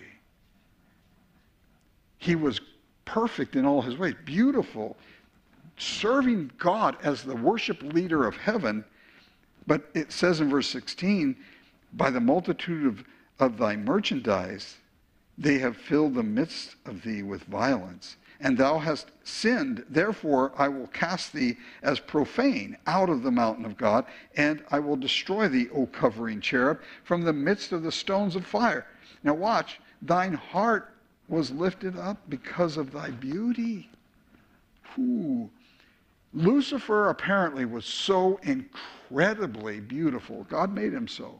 He was perfect in all his ways, beautiful, serving God as the worship leader of heaven. But it says in verse 16, by the multitude of thy merchandise, they have filled the midst of thee with violence. And thou hast sinned, therefore I will cast thee as profane out of the mountain of God, and I will destroy thee, O covering cherub, from the midst of the stones of fire. Now watch, thine heart was lifted up because of thy beauty. Ooh. Lucifer apparently was so incredibly beautiful. God made him so.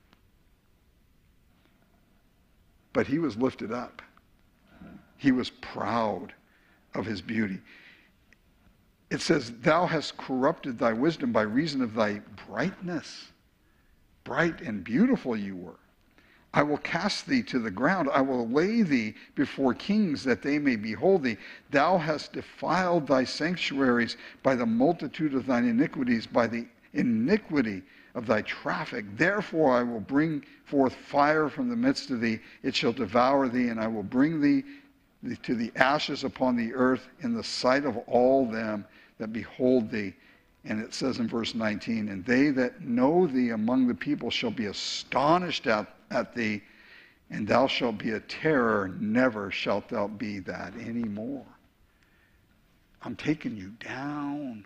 But he was lifted up. He was proud of his beauty. It says, thou hast corrupted thy wisdom by reason of thy brightness. Bright and beautiful you were. I will cast thee to the ground. I will lay thee before kings that they may behold thee. Thou hast defiled thy sanctuaries by the multitude of thine iniquities, by the iniquity of thy traffic. Therefore I will bring forth fire from the midst of thee. It shall devour thee, and I will bring thee to the ashes upon the earth in the sight of all them that behold thee. And it says in verse 19, and they that know thee among the people shall be astonished at thee, and thou shalt be a terror. Never shalt thou be that anymore. I'm taking you down.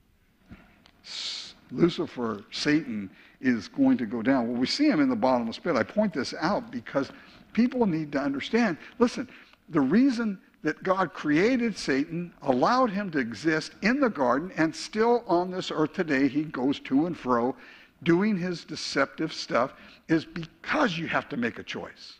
Lucifer, Satan, is going to go down. Well, we see him in the bottomless pit. I point this out because people need to understand. Listen, the reason that God created Satan, allowed him to exist in the garden, and still on this earth today he goes to and fro doing his deceptive stuff, is because you have to make a choice.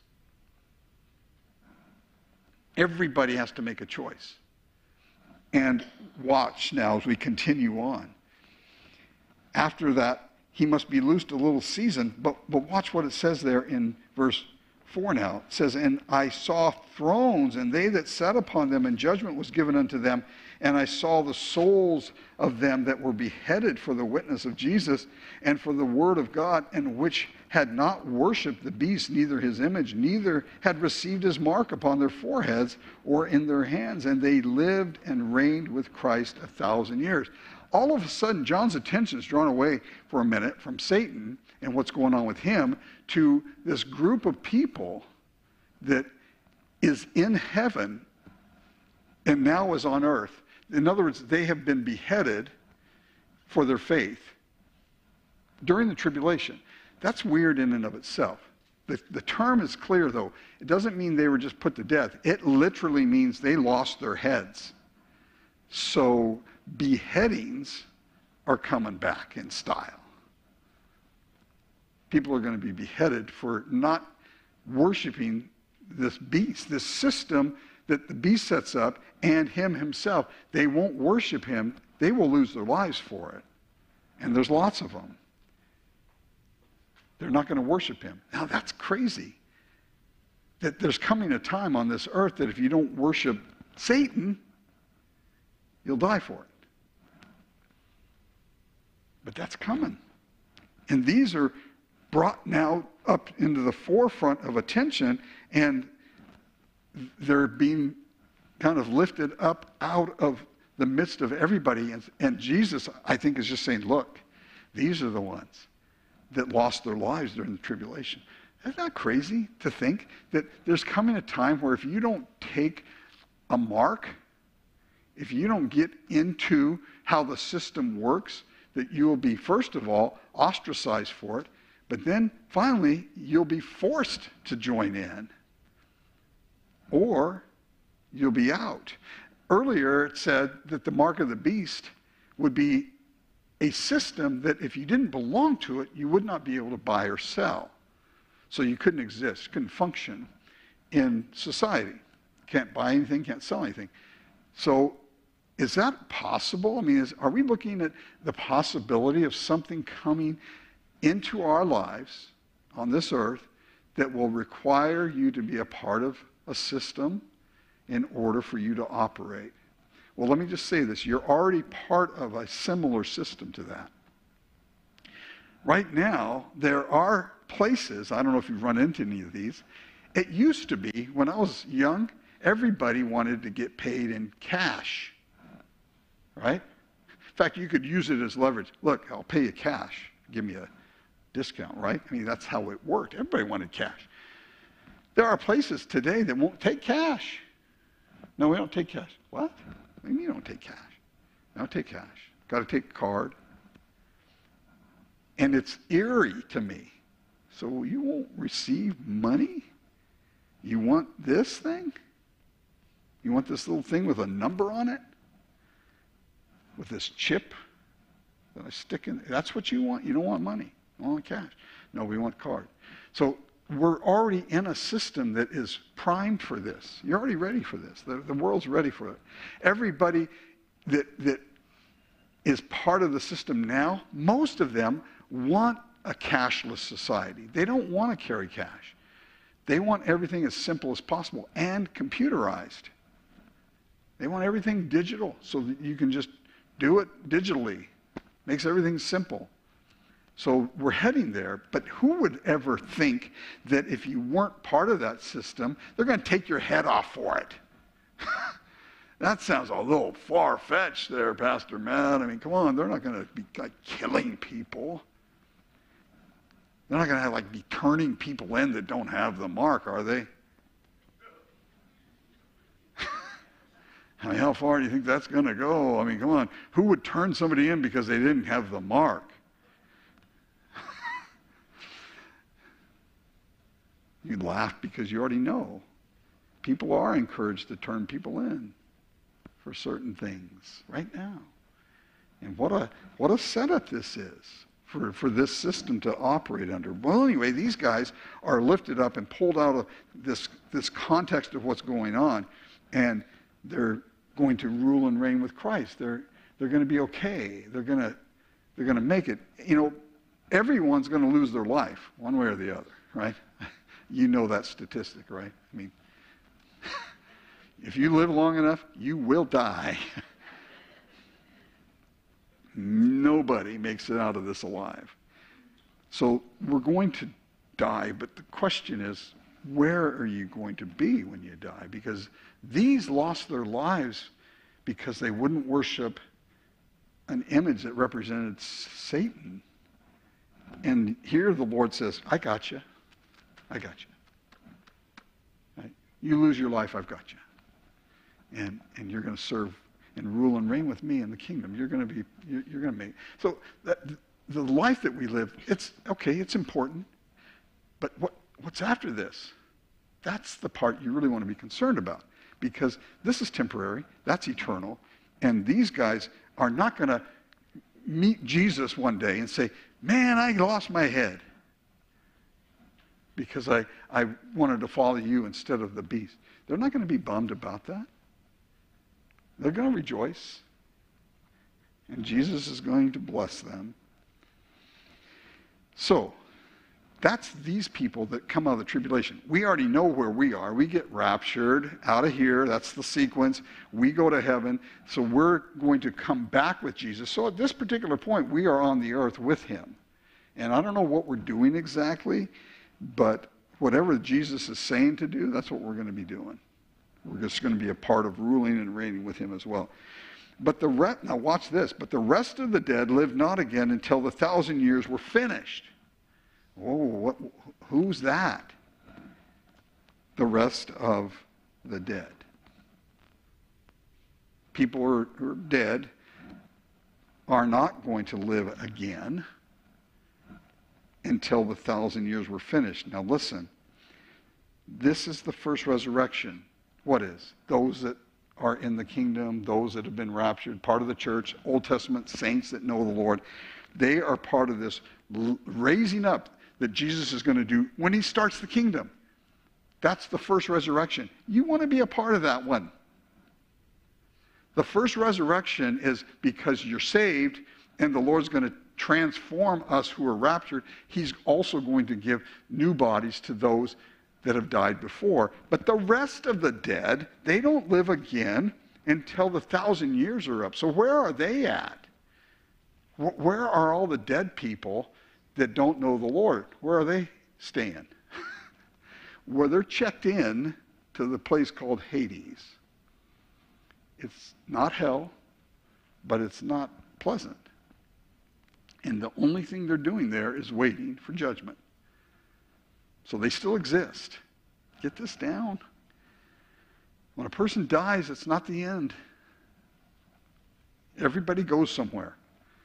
Everybody has to make a choice. And watch now as we continue on. After that, he must be loosed a little season, but watch what it says there in verse 4 now. It says, and I saw thrones, and they that sat upon them, and judgment was given unto them. And I saw the souls of them that were beheaded for the witness of Jesus and for the word of God, and which had not worshipped the beast, neither his image, neither had received his mark upon their foreheads or in their hands. And they lived and reigned with Christ 1,000 years. All of a sudden, John's attention is drawn away for a minute from Satan and what's going on with him to this group of people that is in heaven and now is on earth. In other words, they have been beheaded for their faith during the tribulation. That's weird in and of itself. The term is clear, though. It doesn't mean they were just put to death. It literally means they lost their heads. So beheadings are coming back in style. People are going to be beheaded for not worshiping this beast, this system that the beast sets up, and him himself. They won't worship him. They will lose their lives for it. And there's lots of them. They're not going to worship him. Now that's crazy. That there's coming a time on this earth that if you don't worship Satan, you'll die for it. But that's coming. And these are brought now up into the forefront of attention, and they're being kind of lifted up out of the midst of everybody. And Jesus, I think, is just saying, look, these are the ones that lost their lives during the tribulation. Isn't that crazy to think that there's coming a time where if you don't take a mark, if you don't get into how the system works, that you will be, first of all, ostracized for it, but then finally you'll be forced to join in, or you'll be out. Earlier it said that the mark of the beast would be a system that if you didn't belong to it, you would not be able to buy or sell. So you couldn't exist, couldn't function in society. Can't buy anything, can't sell anything. So is that possible? I mean, are we looking at the possibility of something coming into our lives on this earth that will require you to be a part of a system in order for you to operate? Well, let me just say this. You're already part of a similar system to that. Right now, there are places, I don't know if you've run into any of these. It used to be, when I was young, everybody wanted to get paid in cash, right? In fact, you could use it as leverage. Look, I'll pay you cash. Give me a discount, right? I mean, that's how it worked. Everybody wanted cash. There are places today that won't take cash. No, we don't take cash. What? What do you mean you don't take cash? I don't take cash. Got to take a card. And it's eerie to me. So you won't receive money? You want this thing? You want this little thing with a number on it? With this chip that I stick in? That's what you want? You don't want money. You don't want cash. No, we want card. So we're already in a system that is primed for this. You're already ready for this. The world's ready for it. Everybody that is part of the system now, most of them want a cashless society. They don't want to carry cash. They want everything as simple as possible and computerized. They want everything digital so that you can just do it digitally. Makes everything simple. So we're heading there, but who would ever think that if you weren't part of that system, they're going to take your head off for it? That sounds a little far-fetched there, Pastor Matt. I mean, come on, they're not going to be like killing people. They're not going to like be turning people in that don't have the mark, are they? I mean, how far do you think that's going to go? I mean, come on. Who would turn somebody in because they didn't have the mark? You'd laugh because you already know. People are encouraged to turn people in for certain things right now. And what a setup this is for this system to operate under. Well, anyway, these guys are lifted up and pulled out of this context of what's going on, and they're going to rule and reign with Christ. They're going to be okay. They're going to make it. You know, everyone's going to lose their life one way or the other, right? You know that statistic, right? I mean, if you live long enough, you will die. Nobody makes it out of this alive. So we're going to die, but the question is, where are you going to be when you die? Because these lost their lives because they wouldn't worship an image that represented Satan. And here the Lord says, I got you. I got you. Right? You lose your life, I've got you. And you're going to serve and rule and reign with me in the kingdom. You're going to make. So the life that we live, it's okay, it's important. But what's after this? That's the part you really want to be concerned about. Because this is temporary, that's eternal. And these guys are not going to meet Jesus one day and say, man, I lost my head because I wanted to follow you instead of the beast. They're not going to be bummed about that. They're going to rejoice. And Jesus is going to bless them. So, that's these people that come out of the tribulation. We already know where we are. We get raptured out of here. That's the sequence. We go to heaven. So we're going to come back with Jesus. So at this particular point, we are on the earth with him. And I don't know what we're doing exactly, but whatever Jesus is saying to do, that's what we're going to be doing. We're just going to be a part of ruling and reigning with him as well. But now watch this. But the rest of the dead lived not again until the 1,000 years were finished. Oh, who's that? The rest of the dead. People who are dead are not going to live again until the 1,000 years were finished. Now listen, this is the first resurrection. What is? Those that are in the kingdom, those that have been raptured, part of the church, Old Testament saints that know the Lord, they are part of this raising up that Jesus is going to do when he starts the kingdom. That's the first resurrection. You want to be a part of that one. The first resurrection is because you're saved and the Lord's going to transform us who are raptured. He's also going to give new bodies to those that have died before. But the rest of the dead, they don't live again until the 1,000 years are up. So where are they at? Where are all the dead people that don't know the Lord, where are they staying? Well, they're checked in to the place called Hades. It's not hell, but it's not pleasant. And the only thing they're doing there is waiting for judgment. So they still exist. Get this down. When a person dies, it's not the end. Everybody goes somewhere.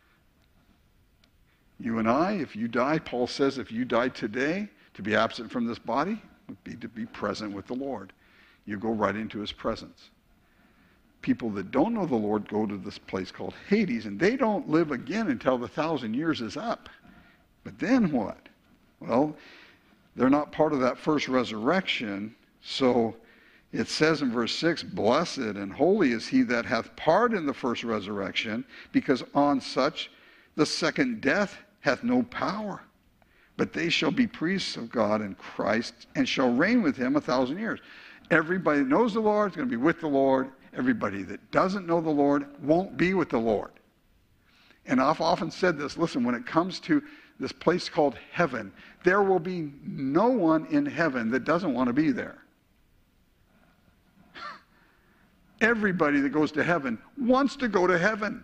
You and I, if you die, Paul says if you die today, to be absent from this body would be to be present with the Lord. You go right into his presence. People that don't know the Lord go to this place called Hades, and they don't live again until the 1,000 years is up. But then what? Well, they're not part of that first resurrection, so it says in verse 6, blessed and holy is he that hath part in the first resurrection, because on such the second death hath no power. But they shall be priests of God and Christ, and shall reign with him 1,000 years. Everybody that knows the Lord is going to be with the Lord. Everybody that doesn't know the Lord won't be with the Lord. And I've often said this, listen, when it comes to this place called heaven, there will be no one in heaven that doesn't want to be there. Everybody that goes to heaven wants to go to heaven.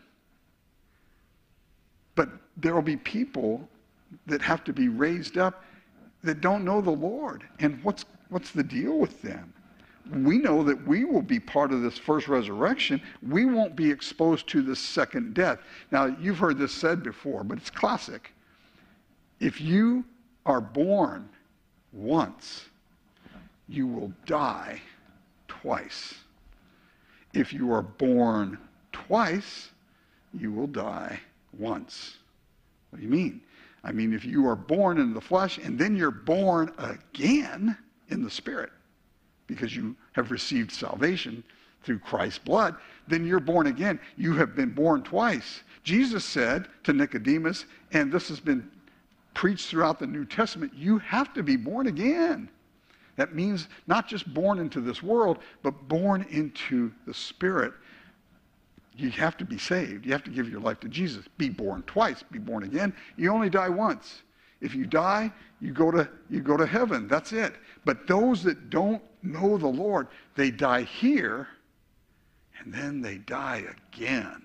But there will be people that have to be raised up that don't know the Lord. And what's the deal with them? We know that we will be part of this first resurrection. We won't be exposed to the second death. Now, you've heard this said before, but it's classic. If you are born once, you will die twice. If you are born twice, you will die once. What do you mean? I mean, if you are born in the flesh and then you're born again in the spirit, because you have received salvation through Christ's blood, then you're born again. You have been born twice. Jesus said to Nicodemus, and this has been preached throughout the New Testament, you have to be born again. That means not just born into this world, but born into the Spirit. You have to be saved. You have to give your life to Jesus. Be born twice. Be born again. You only die once. If you die, you go to heaven. That's it. But those that don't know the Lord, they die here, and then they die again.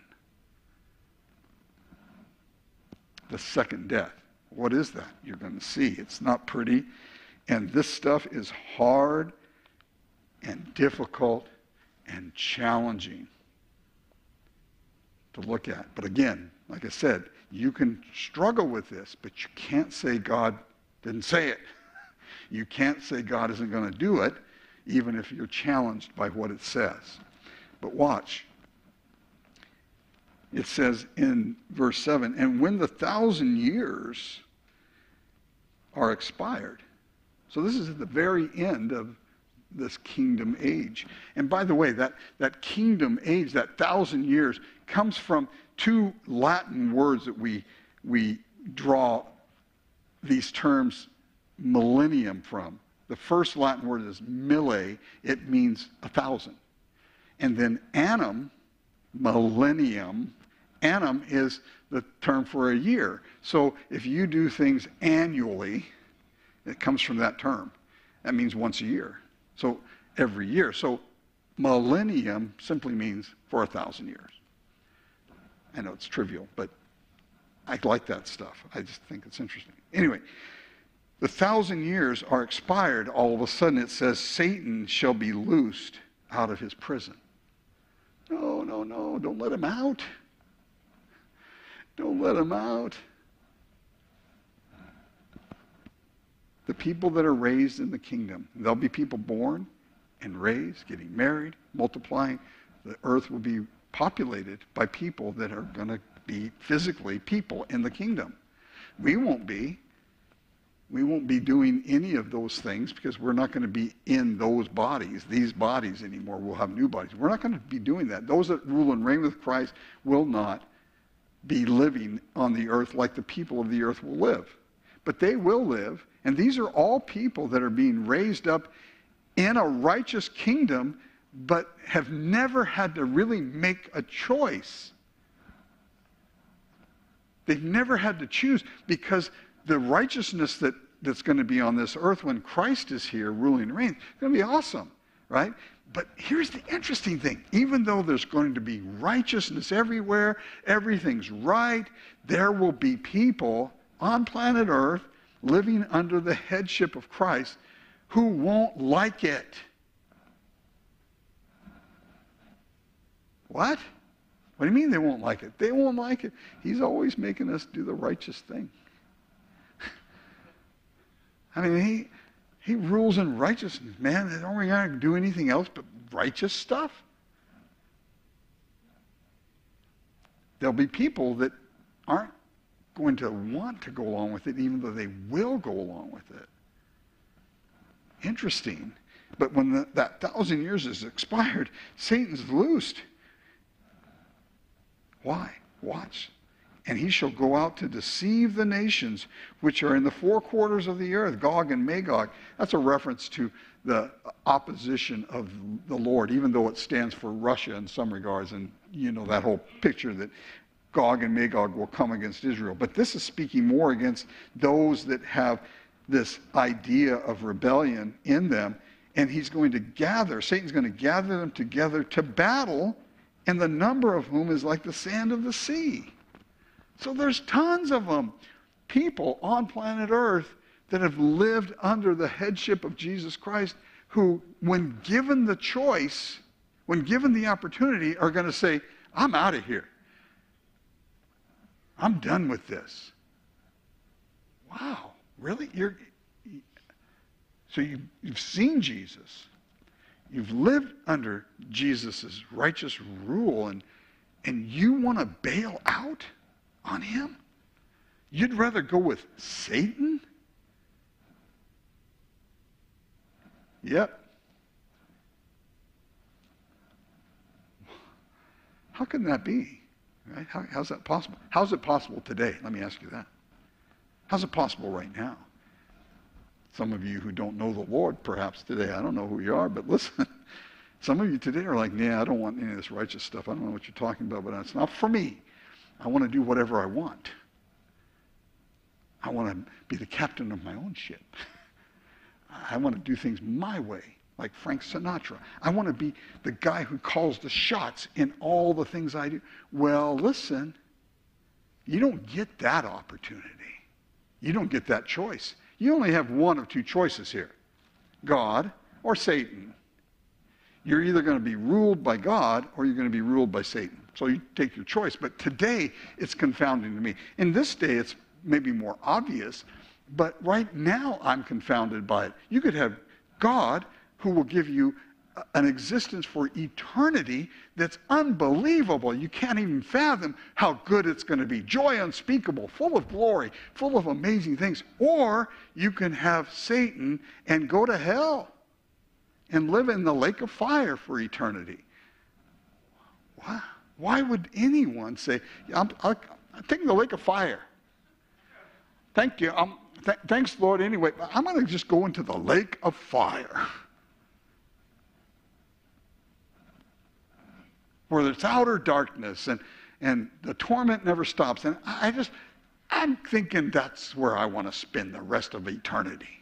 The second death. What is that? You're going to see. It's not pretty. And this stuff is hard and difficult and challenging to look at. But again, like I said, you can struggle with this, but you can't say God didn't say it. You can't say God isn't going to do it, even if you're challenged by what it says. But watch. It says in verse 7, and when the 1,000 years are expired. So this is at the very end of this kingdom age. And by the way, that kingdom age, that 1,000 years, comes from two Latin words that we draw these terms millennium from. The first Latin word is mille. It means 1,000. And then annum, millennium, annum is the term for a year. So if you do things annually, it comes from that term. That means once a year. So every year. So millennium simply means for 1,000 years. I know it's trivial, but I like that stuff. I just think it's interesting. Anyway, the 1,000 years are expired. All of a sudden it says Satan shall be loosed out of his prison. No, don't let him out. Don't let him out. The people that are raised in the kingdom, there'll be people born and raised, getting married, multiplying. The earth will be populated by people that are going to be physically people in the kingdom. We won't be. We won't be doing any of those things because we're not going to be in those bodies, these bodies anymore. We'll have new bodies. We're not going to be doing that. Those that rule and reign with Christ will not be living on the earth like the people of the earth will live. But they will live, and these are all people that are being raised up in a righteous kingdom, but have never had to really make a choice. They've never had to choose because the righteousness that's going to be on this earth when Christ is here ruling and reigning, it's going to be awesome, right? But here's the interesting thing. Even though there's going to be righteousness everywhere, everything's right, there will be people on planet Earth living under the headship of Christ who won't like it. What? What do you mean they won't like it? They won't like it. He's always making us do the righteous thing. I mean, he rules in righteousness, man. They don't going to do anything else but righteous stuff. There'll be people that aren't going to want to go along with it, even though they will go along with it. Interesting. But when that 1,000 years is expired, Satan's loosed. Why? Watch. And he shall go out to deceive the nations which are in the four quarters of the earth, Gog and Magog. That's a reference to the opposition of the Lord, even though it stands for Russia in some regards. And you know that whole picture that Gog and Magog will come against Israel. But this is speaking more against those that have this idea of rebellion in them. And he's going to gather, Satan's going to gather them together to battle, and the number of whom is like the sand of the sea. So there's tons of them, people on planet Earth that have lived under the headship of Jesus Christ, who, when given the choice, when given the opportunity, are going to say, I'm out of here. I'm done with this. Wow, really? So you've seen Jesus. You've lived under Jesus' righteous rule, and you want to bail out on him? You'd rather go with Satan? Yep. How can that be? Right? How's that possible? How's it possible today? Let me ask you that. How's it possible right now? Some of you who don't know the Lord, perhaps today, I don't know who you are, but listen, some of you today are like, yeah, I don't want any of this righteous stuff. I don't know what you're talking about, but it's not for me. I want to do whatever I want. I want to be the captain of my own ship. I want to do things my way, like Frank Sinatra. I want to be the guy who calls the shots in all the things I do. Well, listen, you don't get that opportunity. You don't get that choice. You only have one of two choices here, God or Satan. You're either going to be ruled by God or you're going to be ruled by Satan. So you take your choice. But today, it's confounding to me. In this day, it's maybe more obvious, but right now I'm confounded by it. You could have God who will give you an existence for eternity that's unbelievable. You can't even fathom how good it's going to be. Joy unspeakable, full of glory, full of amazing things. Or you can have Satan and go to hell and live in the lake of fire for eternity. Wow. Why would anyone say, I'm taking the lake of fire? Thank you. Thanks, Lord, anyway. But I'm going to just go into the lake of fire, where there's outer darkness and the torment never stops. And I'm thinking that's where I want to spend the rest of eternity.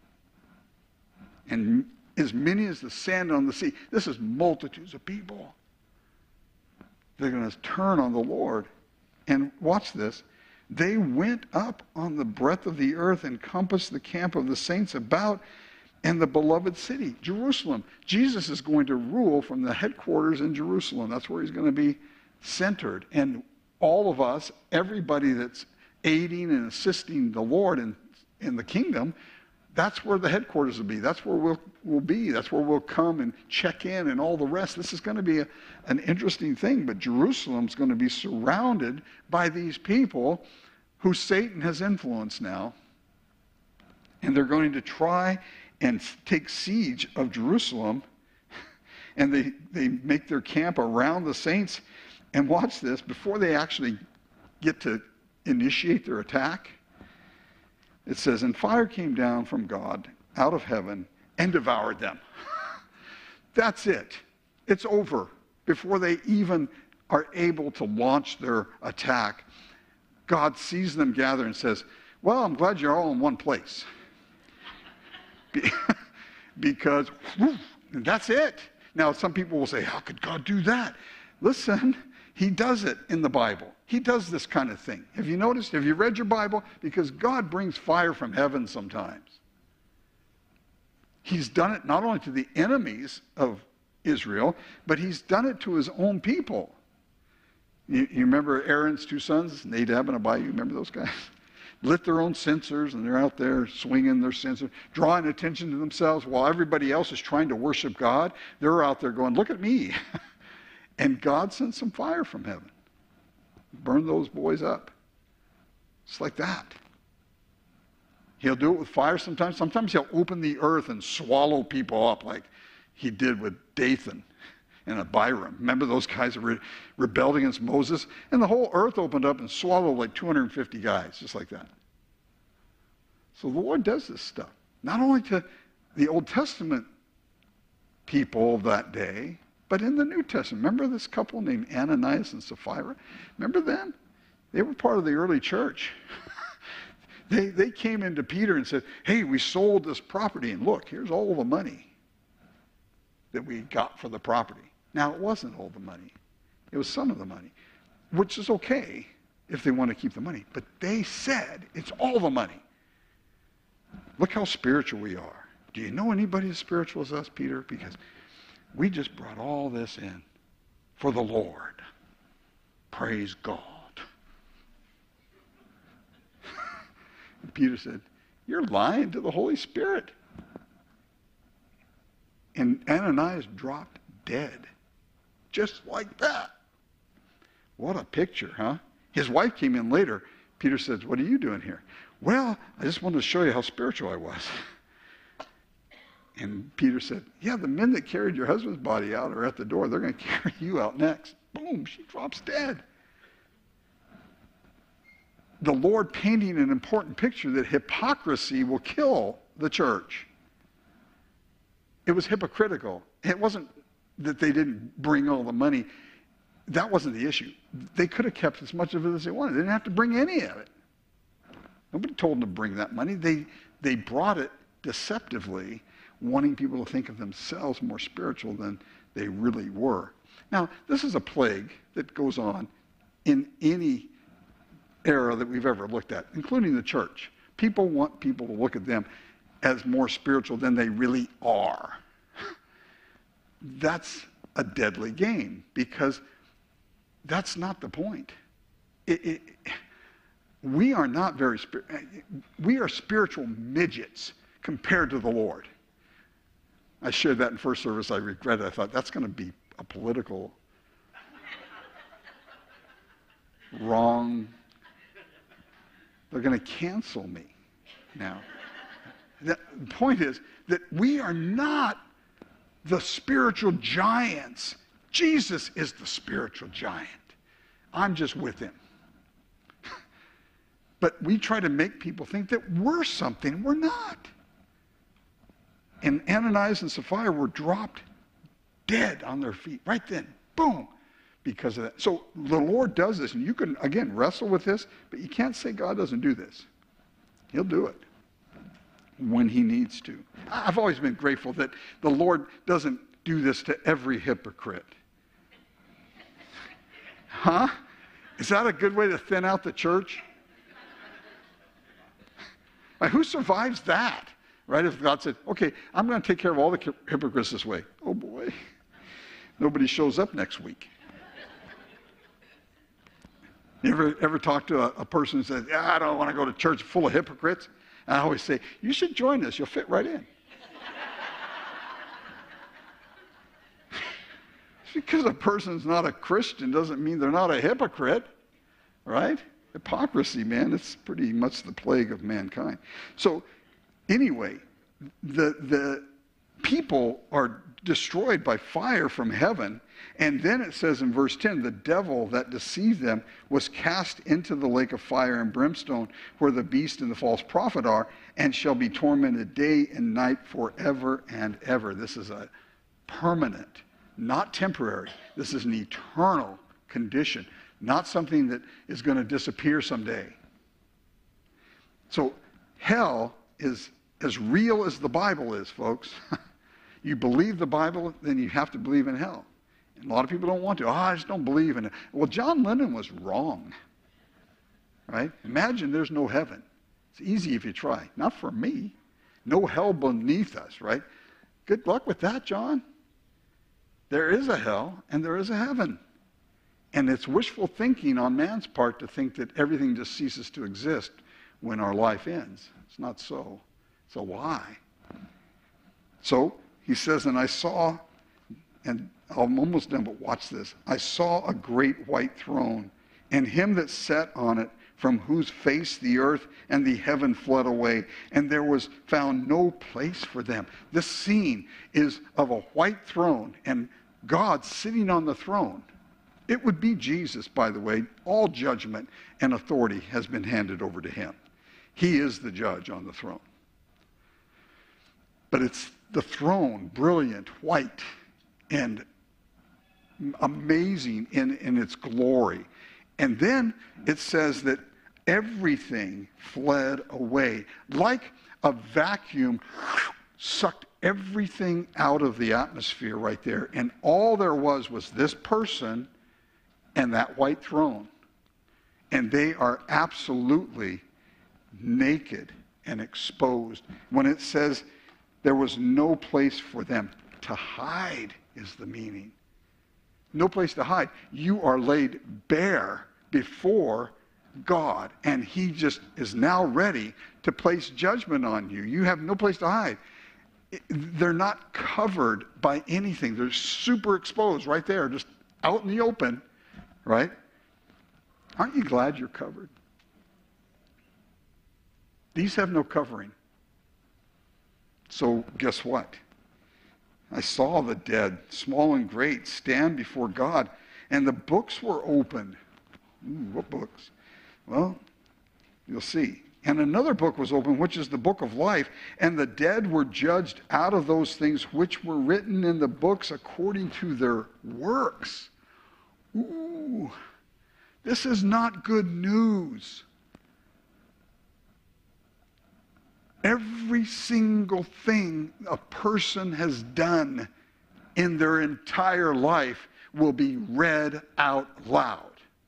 And as many as the sand on the sea, this is multitudes of people. They're going to turn on the Lord. And watch this. They went up on the breadth of the earth and compassed the camp of the saints about and the beloved city, Jerusalem. Jesus is going to rule from the headquarters in Jerusalem. That's where he's going to be centered. And all of us, everybody that's aiding and assisting the Lord in the kingdom, that's where the headquarters will be. That's where we'll be. That's where we'll come and check in and all the rest. This is going to be an interesting thing. But Jerusalem's going to be surrounded by these people who Satan has influenced now. And they're going to try and take siege of Jerusalem. And they make their camp around the saints. And watch this, before they actually get to initiate their attack, it says, and fire came down from God out of heaven and devoured them. That's it. It's over. Before they even are able to launch their attack, God sees them gather and says, Well, I'm glad you're all in one place. Because that's it. Now, some people will say, how could God do that? Listen, he does it in the Bible. He does this kind of thing. Have you noticed? Have you read your Bible? Because God brings fire from heaven sometimes. He's done it not only to the enemies of Israel, but he's done it to his own people. You remember Aaron's two sons, Nadab and Abihu? Remember those guys? Lit their own censers, and they're out there swinging their censers, drawing attention to themselves while everybody else is trying to worship God. They're out there going, look at me. And God sent some fire from heaven. Burn those boys up. It's like that. He'll do it with fire sometimes. Sometimes he'll open the earth and swallow people up like he did with Dathan and Abiram. Remember those guys that rebelled against Moses? And the whole earth opened up and swallowed like 250 guys, just like that. So the Lord does this stuff. Not only to the Old Testament people of that day, but in the New Testament. Remember this couple named Ananias and Sapphira? Remember them? They were part of the early church. They came into Peter and said, hey, we sold this property, and look, here's all the money that we got for the property. Now, it wasn't all the money. It was some of the money, which is okay if they want to keep the money. But they said, it's all the money. Look how spiritual we are. Do you know anybody as spiritual as us, Peter? Because we just brought all this in for the Lord. Praise God. And Peter said, you're lying to the Holy Spirit. And Ananias dropped dead. Just like that. What a picture, huh? His wife came in later. Peter says, what are you doing here? Well, I just wanted to show you how spiritual I was. And Peter said, yeah, the men that carried your husband's body out are at the door. They're going to carry you out next. Boom, she drops dead. The Lord painting an important picture that hypocrisy will kill the church. It was hypocritical. It wasn't that they didn't bring all the money. That wasn't the issue. They could have kept as much of it as they wanted. They didn't have to bring any of it. Nobody told them to bring that money. They brought it deceptively, wanting people to think of themselves more spiritual than they really were. Now, this is a plague that goes on in any era that we've ever looked at, including the church. People want people to look at them as more spiritual than they really are. That's a deadly game because that's not the point. We are not very we are spiritual midgets compared to the Lord. I shared that in first service. I regret it. I thought that's going to be a political wrong. They're going to cancel me now. The point is that we are not the spiritual giants. Jesus is the spiritual giant. I'm just with him. But we try to make people think that we're something we're not. And Ananias and Sapphira were dropped dead on their feet right then. Boom. Because of that. So the Lord does this, and you can, again, wrestle with this, but you can't say God doesn't do this. He'll do it when he needs to. I've always been grateful that the Lord doesn't do this to every hypocrite. Huh? Is that a good way to thin out the church? Like, who survives that? Right? If God said, okay, I'm going to take care of all the hypocrites this way. Oh boy. Nobody shows up next week. You ever talk to a person who says, I don't want to go to church full of hypocrites? And I always say, you should join us. You'll fit right in. Because a person's not a Christian doesn't mean they're not a hypocrite. Right? Hypocrisy, man, it's pretty much the plague of mankind. So anyway, the people are destroyed by fire from heaven. And then it says in verse 10, the devil that deceived them was cast into the lake of fire and brimstone where the beast and the false prophet are and shall be tormented day and night forever and ever. This is a permanent, not temporary. This is an eternal condition, not something that is going to disappear someday. So hell is as real as the Bible is, folks. You believe the Bible, then you have to believe in hell. And a lot of people don't want to. I just don't believe in it. Well, John Lennon was wrong. Right? Imagine there's no heaven. It's easy if you try. Not for me. No hell beneath us, right? Good luck with that, John. There is a hell and there is a heaven. And it's wishful thinking on man's part to think that everything just ceases to exist when our life ends. It's not so. It's a lie. So he says, and I saw, and I'm almost done, but watch this. I saw a great white throne, and him that sat on it, from whose face the earth and the heaven fled away, and there was found no place for them. This scene is of a white throne, and God sitting on the throne. It would be Jesus, by the way. All judgment and authority has been handed over to him. He is the judge on the throne. But it's the throne, brilliant, white, and amazing in its glory. And then it says that everything fled away. Like a vacuum sucked everything out of the atmosphere right there. And all there was this person and that white throne. And they are absolutely naked and exposed. When it says there was no place for them to hide is the meaning. No place to hide. You are laid bare before God, and he just is now ready to place judgment on you. You have no place to hide. They're not covered by anything. They're super exposed right there, just out in the open, right? Aren't you glad you're covered? These have no covering. So guess what? I saw the dead, small and great, stand before God, and the books were opened. Ooh, what books? Well, you'll see. And another book was opened, which is the book of life, and the dead were judged out of those things which were written in the books according to their works. Ooh, this is not good news. Every single thing a person has done in their entire life will be read out loud.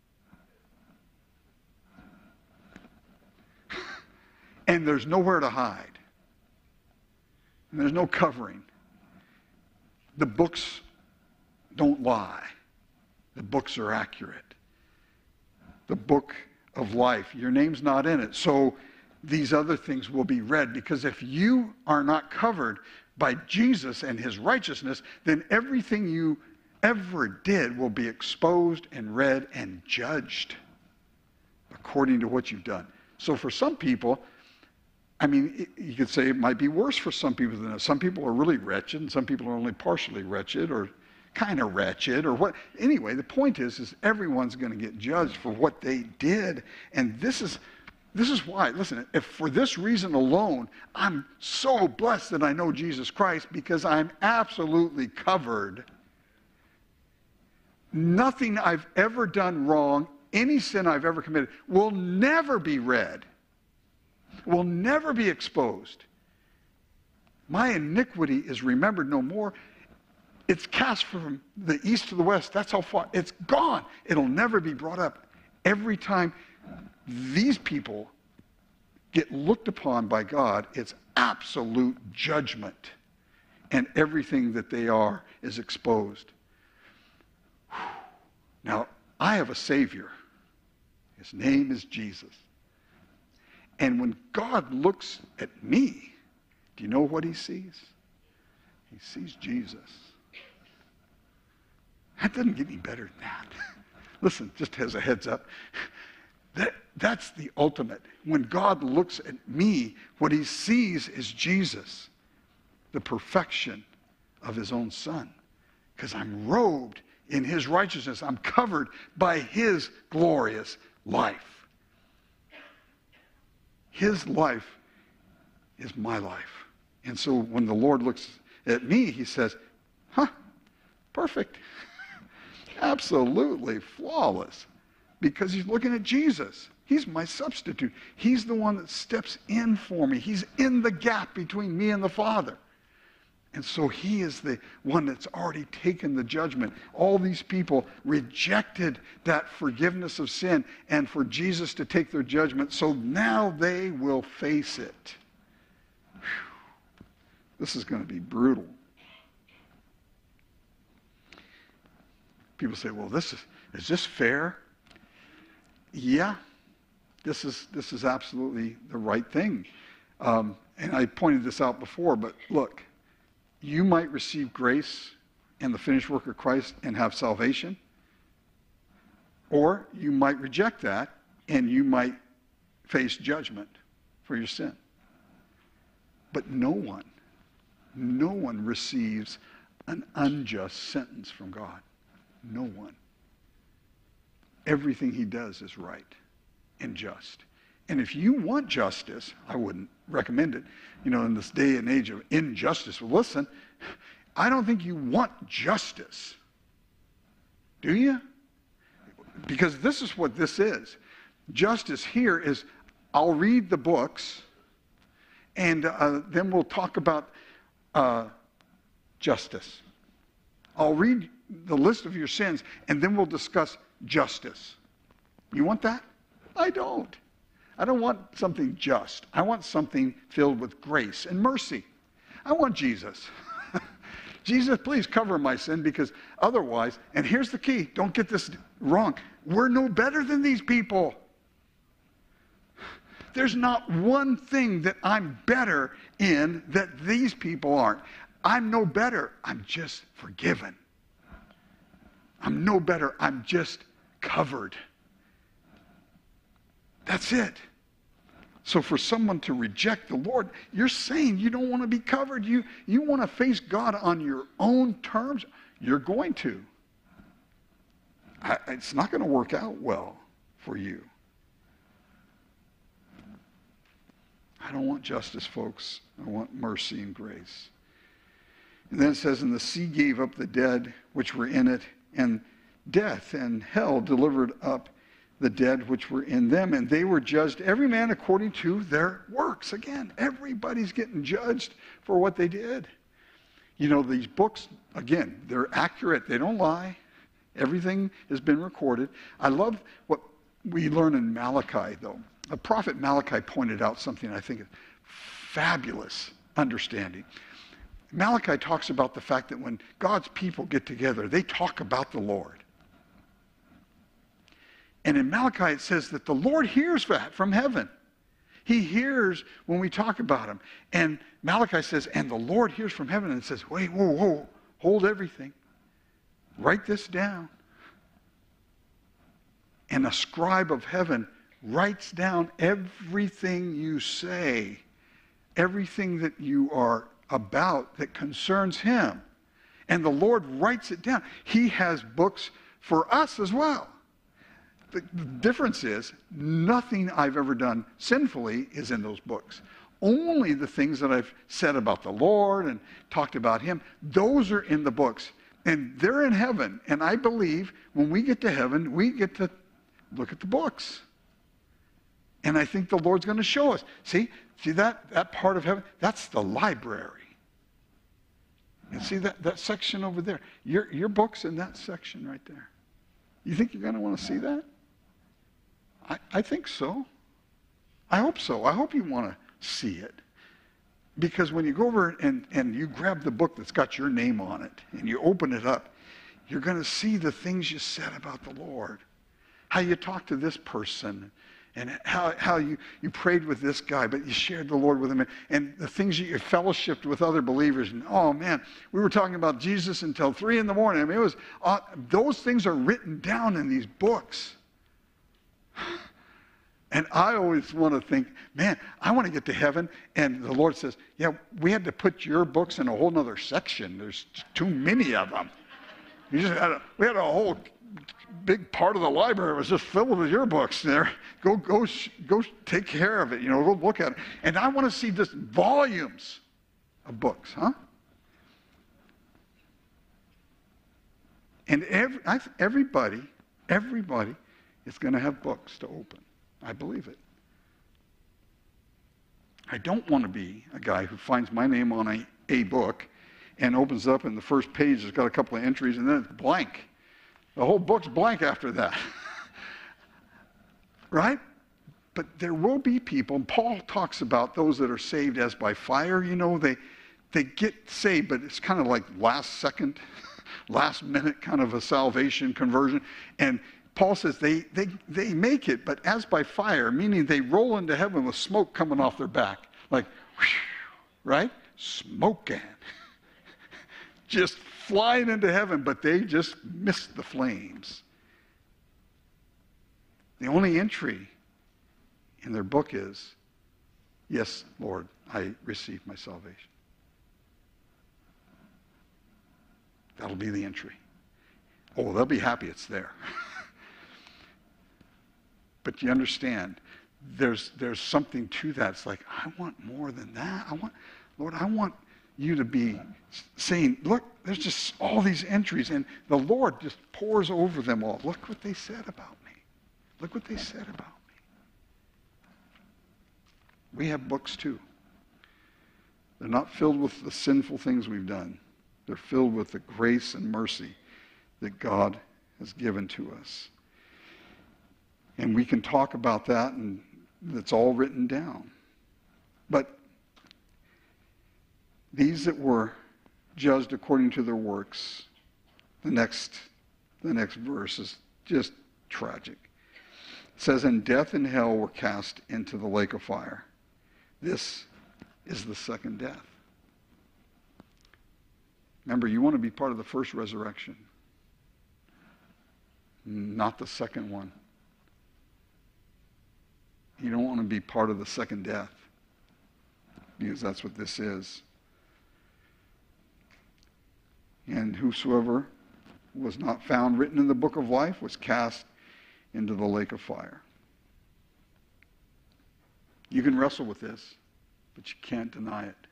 And there's nowhere to hide. And there's no covering. The books don't lie. The books are accurate. The book of life, your name's not in it. So these other things will be read, because if you are not covered by Jesus and his righteousness, then everything you ever did will be exposed and read and judged according to what you've done. So for some people, I mean, you could say it might be worse for some people than others. Some people are really wretched, and some people are only partially wretched or kind of wretched or what. Anyway, the point is everyone's going to get judged for what they did. And this is why, listen, if for this reason alone, I'm so blessed that I know Jesus Christ, because I'm absolutely covered. Nothing I've ever done wrong, any sin I've ever committed, will never be read, will never be exposed. My iniquity is remembered no more. It's cast from the east to the west. That's how far. It's gone. It'll never be brought up. Every time these people get looked upon by God, it's absolute judgment. And everything that they are is exposed. Now, I have a Savior. His name is Jesus. And when God looks at me, do you know what he sees? He sees Jesus. That doesn't get any better than that. Listen, just as a heads up, that's the ultimate. When God looks at me, what he sees is Jesus, the perfection of his own Son. Because I'm robed in his righteousness. I'm covered by his glorious life. His life is my life. And so when the Lord looks at me, he says, perfect. Absolutely flawless. because he's looking at Jesus. He's my substitute. He's the one that steps in for me. He's in the gap between me and the Father. And so he is the one that's already taken the judgment. All these people rejected that forgiveness of sin and for Jesus to take their judgment. So now they will face it. Whew. This is going to be brutal. People say, well, is this fair? Yeah, this is absolutely the right thing. And I pointed this out before, but look, you might receive grace and the finished work of Christ and have salvation, or you might reject that and you might face judgment for your sin. But no one receives an unjust sentence from God. No one. Everything he does is right and just. And if you want justice, I wouldn't recommend it. In this day and age of injustice, well, listen, I don't think you want justice. Do you? Because this is what this is. Justice here is, I'll read the books, and then we'll talk about justice. I'll read the list of your sins, and then we'll discuss justice. You want that? I don't. I don't want something just. I want something filled with grace and mercy. I want Jesus. Jesus, please cover my sin, because otherwise, and here's the key, don't get this wrong, we're no better than these people. There's not one thing that I'm better in that these people aren't. I'm no better. I'm just forgiven. I'm no better. I'm just covered. That's it. So for someone to reject the Lord, you're saying you don't want to be covered. You want to face God on your own terms. You're going to. It's not going to work out well for you. I don't want justice, folks. I want mercy and grace. And then it says, and the sea gave up the dead which were in it, and death and hell delivered up the dead which were in them, and they were judged, every man according to their works. Again, everybody's getting judged for what they did. These books, again, they're accurate. They don't lie. Everything has been recorded. I love what we learn in Malachi, though. The prophet Malachi pointed out something I think is fabulous understanding. Malachi talks about the fact that when God's people get together, they talk about the Lord. And in Malachi, it says that the Lord hears that from heaven. He hears when we talk about him. And Malachi says, and the Lord hears from heaven and says, wait, whoa, hold everything. Write this down. And a scribe of heaven writes down everything you say, everything that you are about that concerns him. And the Lord writes it down. He has books for us as well. The difference is, nothing I've ever done sinfully is in those books. Only the things that I've said about the Lord and talked about him, those are in the books. And they're in heaven. And I believe when we get to heaven, we get to look at the books. And I think the Lord's going to show us. See that part of heaven? That's the library. And see that section over there? Your book's in that section right there. You think you're going to want to see that? I think so. I hope so. I hope you want to see it. Because when you go over and you grab the book that's got your name on it and you open it up, you're going to see the things you said about the Lord. How you talked to this person and how you prayed with this guy, but you shared the Lord with him, and the things you fellowshiped with other believers. And oh man, we were talking about Jesus until 3 a.m. I mean, it was those things are written down in these books. And I always want to think, man, I want to get to heaven. And the Lord says, yeah, we had to put your books in a whole other section. There's too many of them. We had a whole big part of the library was just filled with your books there. Go take care of it. Go look at it. And I want to see just volumes of books, huh? And everybody It's going to have books to open. I believe it. I don't want to be a guy who finds my name on a book and opens up and the first page has got a couple of entries and then it's blank. The whole book's blank after that. Right? But there will be people, and Paul talks about those that are saved as by fire. You know, they get saved, but it's kind of like last second, last minute kind of a salvation conversion. And Paul says they make it, but as by fire, meaning they roll into heaven with smoke coming off their back. Like, whew, right? Smoking. Just flying into heaven, but they just missed the flames. The only entry in their book is, yes, Lord, I received my salvation. That'll be the entry. Oh, they'll be happy it's there. But you understand, there's something to that. It's like, I want more than that. Lord, I want you to be saying, look, there's just all these entries, and the Lord just pours over them all. Look what they said about me. Look what they said about me. We have books too. They're not filled with the sinful things we've done. They're filled with the grace and mercy that God has given to us. And we can talk about that, and it's all written down. But these that were judged according to their works, the next verse is just tragic. It says, and death and hell were cast into the lake of fire. This is the second death. Remember, you want to be part of the first resurrection, not the second one. You don't want to be part of the second death, because that's what this is. And whosoever was not found written in the book of life was cast into the lake of fire. You can wrestle with this, but you can't deny it.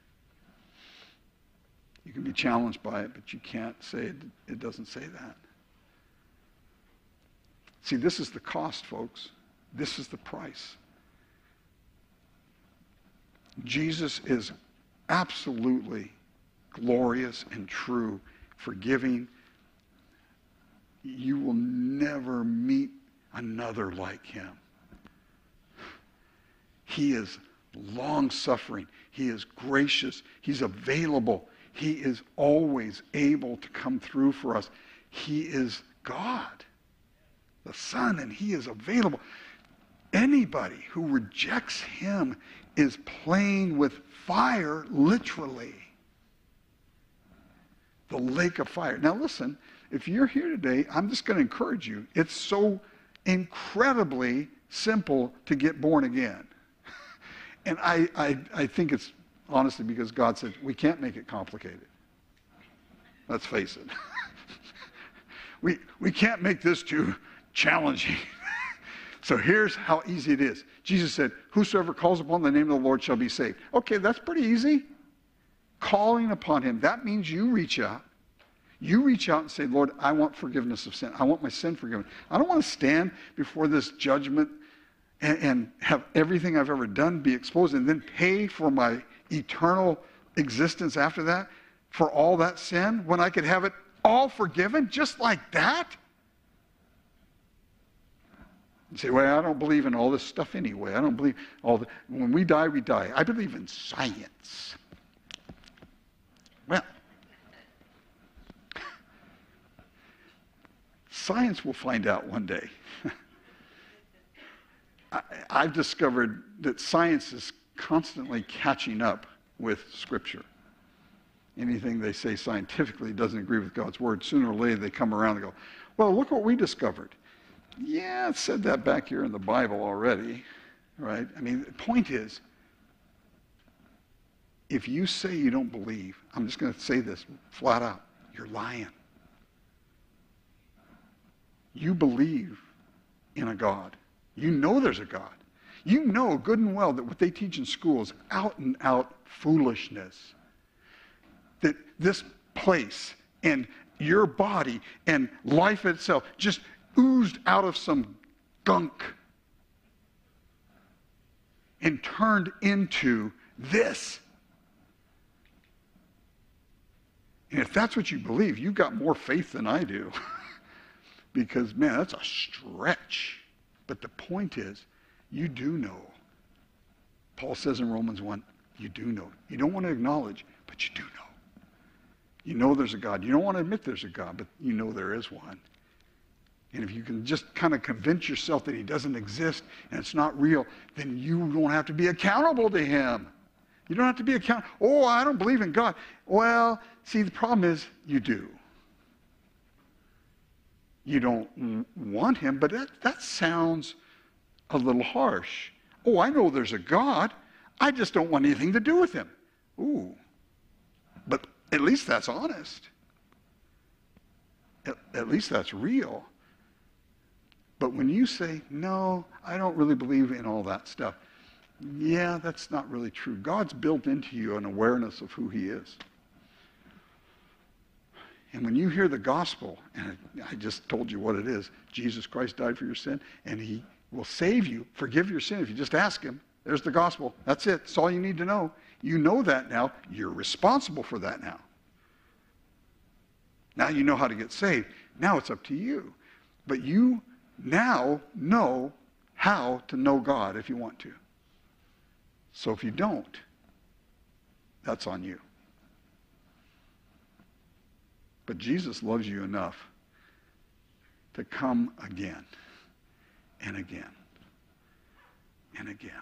You can be challenged by it, but you can't say it doesn't say that. See, this is the cost, folks. This is the price. Jesus is absolutely glorious and true, forgiving. You will never meet another like him. He is long-suffering. He is gracious. He's available. He is always able to come through for us. He is God, the Son, and he is available. Anybody who rejects him is playing with fire, literally. The lake of fire. Now listen, if you're here today, I'm just going to encourage you. It's so incredibly simple to get born again. And I think it's honestly because God said, we can't make it complicated. Let's face it. We can't make this too challenging. So here's how easy it is. Jesus said, whosoever calls upon the name of the Lord shall be saved. Okay, that's pretty easy. Calling upon him. That means you reach out. You reach out and say, Lord, I want forgiveness of sin. I want my sin forgiven. I don't want to stand before this judgment and have everything I've ever done be exposed and then pay for my eternal existence after that for all that sin when I could have it all forgiven just like that. You say, well, I don't believe in all this stuff anyway. I don't believe when we die, we die. I believe in science. Well, science will find out one day. I've discovered that science is constantly catching up with Scripture. Anything they say scientifically doesn't agree with God's Word. Sooner or later, they come around and go, well, look what we discovered. Yeah, it said that back here in the Bible already, right? I mean, the point is, if you say you don't believe, I'm just going to say this flat out, you're lying. You believe in a God. You know there's a God. You know good and well that what they teach in school is out and out foolishness. That this place and your body and life itself just oozed out of some gunk and turned into this. And if that's what you believe, you've got more faith than I do. Because, man, that's a stretch. But the point is, you do know. Paul says in Romans 1, you do know. You don't want to acknowledge, but you do know. You know there's a God. You don't want to admit there's a God, but you know there is one. And if you can just kind of convince yourself that he doesn't exist and it's not real, then you don't have to be accountable to him. You don't have to be accountable. Oh, I don't believe in God. Well, see, the problem is you do. You don't want him, but that sounds a little harsh. Oh, I know there's a God. I just don't want anything to do with him. Ooh. But at least that's honest. At least that's real. But when you say, no, I don't really believe in all that stuff, yeah, that's not really true. God's built into you an awareness of who he is. And when you hear the gospel, and I just told you what it is, Jesus Christ died for your sin, and he will save you, forgive your sin if you just ask him. There's the gospel. That's it. That's all you need to know. You know that now. You're responsible for that now. Now you know how to get saved. Now it's up to you. But you now know how to know God if you want to. So if you don't, that's on you. But Jesus loves you enough to come again and again and again.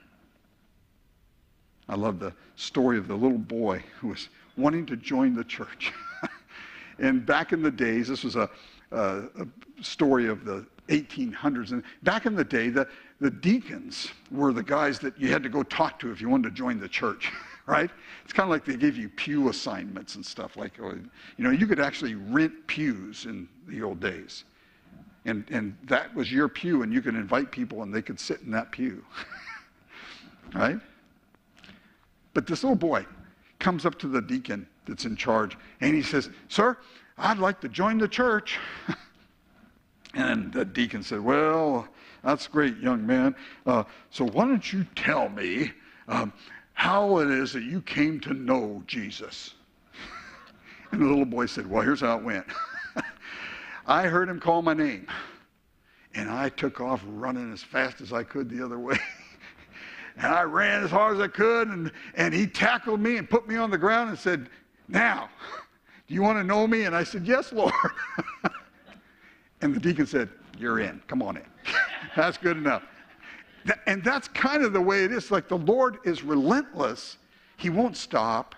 I love the story of the little boy who was wanting to join the church. And back in the days, this was a story of the 1800s. And back in the day, the deacons were the guys that you had to go talk to if you wanted to join the church, right? It's kind of like they gave you pew assignments and stuff. Like, you could actually rent pews in the old days. And that was your pew, and you could invite people, and they could sit in that pew, right? But this little boy comes up to the deacon that's in charge, and he says, "Sir, I'd like to join the church." And the deacon said, "Well, that's great, young man. So why don't you tell me how it is that you came to know Jesus?" And the little boy said, "Well, here's how it went. I heard him call my name, and I took off running as fast as I could the other way." And I ran as hard as I could, and he tackled me and put me on the ground and said, "Now, do you want to know me?" And I said, "Yes, Lord." And the deacon said, "You're in. Come on in." That's good enough. And that's kind of the way it is. Like, the Lord is relentless. He won't stop.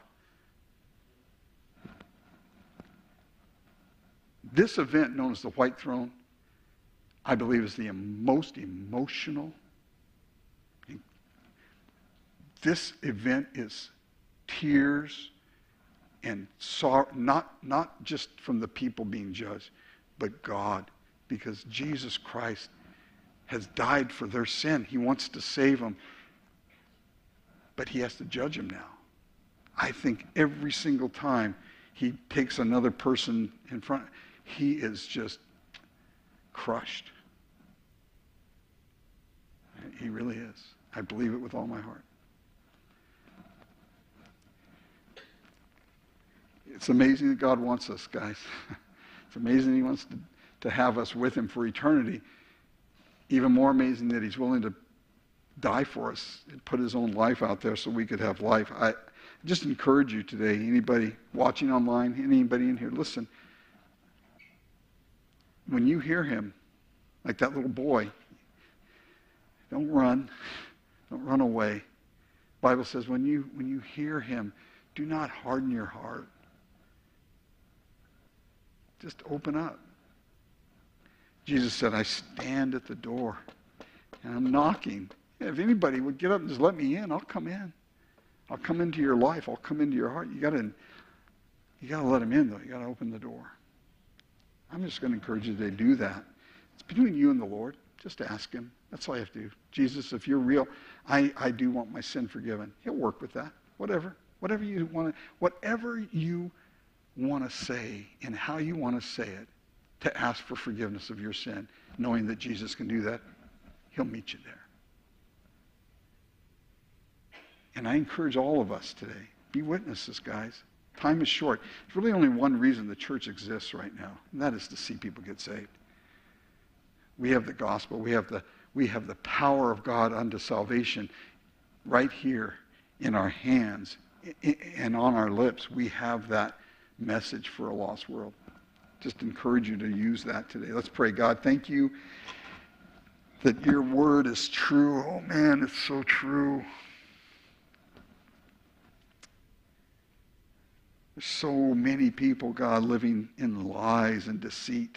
This event known as the White Throne, I believe, is the most emotional. This event is tears and sorrow, not just from the people being judged, but God, because Jesus Christ has died for their sin. He wants to save them, but he has to judge them now. I think every single time he takes another person in front, he is just crushed. He really is. I believe it with all my heart. It's amazing that God wants us, guys. It's amazing he wants to have us with him for eternity. Even more amazing that he's willing to die for us and put his own life out there so we could have life. I just encourage you today, anybody watching online, anybody in here, listen. When you hear him, like that little boy, don't run. Don't run away. The Bible says when you hear him, do not harden your heart. Just open up. Jesus said, "I stand at the door and I'm knocking. If anybody would get up and just let me in, I'll come in. I'll come into your life. I'll come into your heart." You gotta let him in, though. You gotta open the door. I'm just going to encourage you to do that. It's between you and the Lord. Just ask him. That's all you have to do. "Jesus, if you're real, I do want my sin forgiven." He'll work with that. Whatever you want to say and how you want to say it, to ask for forgiveness of your sin, knowing that Jesus can do that, he'll meet you there. And I encourage all of us today, be witnesses, guys. Time is short. There's really only one reason the church exists right now, and that is to see people get saved. We have the gospel. We have the power of God unto salvation right here in our hands and on our lips. We have that message for a lost world. Just encourage you to use that today. Let's pray. God, thank you that your word is true. Oh man, it's so true. There's so many people, God, living in lies and deceit.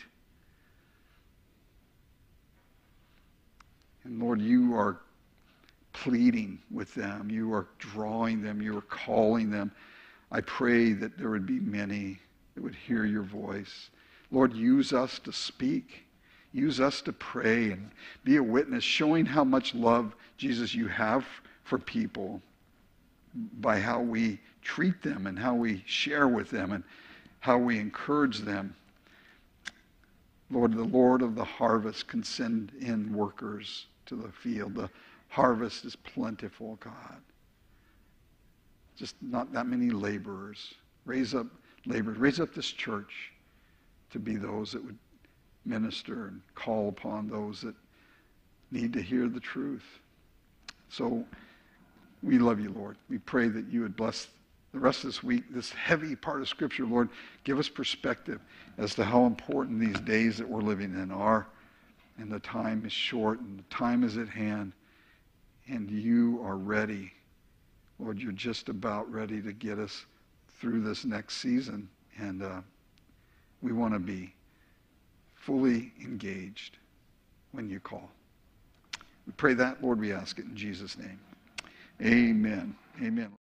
And Lord, you are pleading with them. You are drawing them. You are calling them. I pray that there would be many that would hear your voice. Lord, use us to speak. Use us to pray and be a witness, showing how much love, Jesus, you have for people by how we treat them and how we share with them and how we encourage them. Lord, the Lord of the harvest can send in workers to the field. The harvest is plentiful, God. Just not that many laborers. Raise up laborers. Raise up this church to be those that would minister and call upon those that need to hear the truth. So we love you, Lord. We pray that you would bless the rest of this week, this heavy part of Scripture, Lord. Give us perspective as to how important these days that we're living in are. And the time is short and the time is at hand. And you are ready. Lord, you're just about ready to get us through this next season. And we want to be fully engaged when you call. We pray that, Lord, we ask it in Jesus' name. Amen. Amen.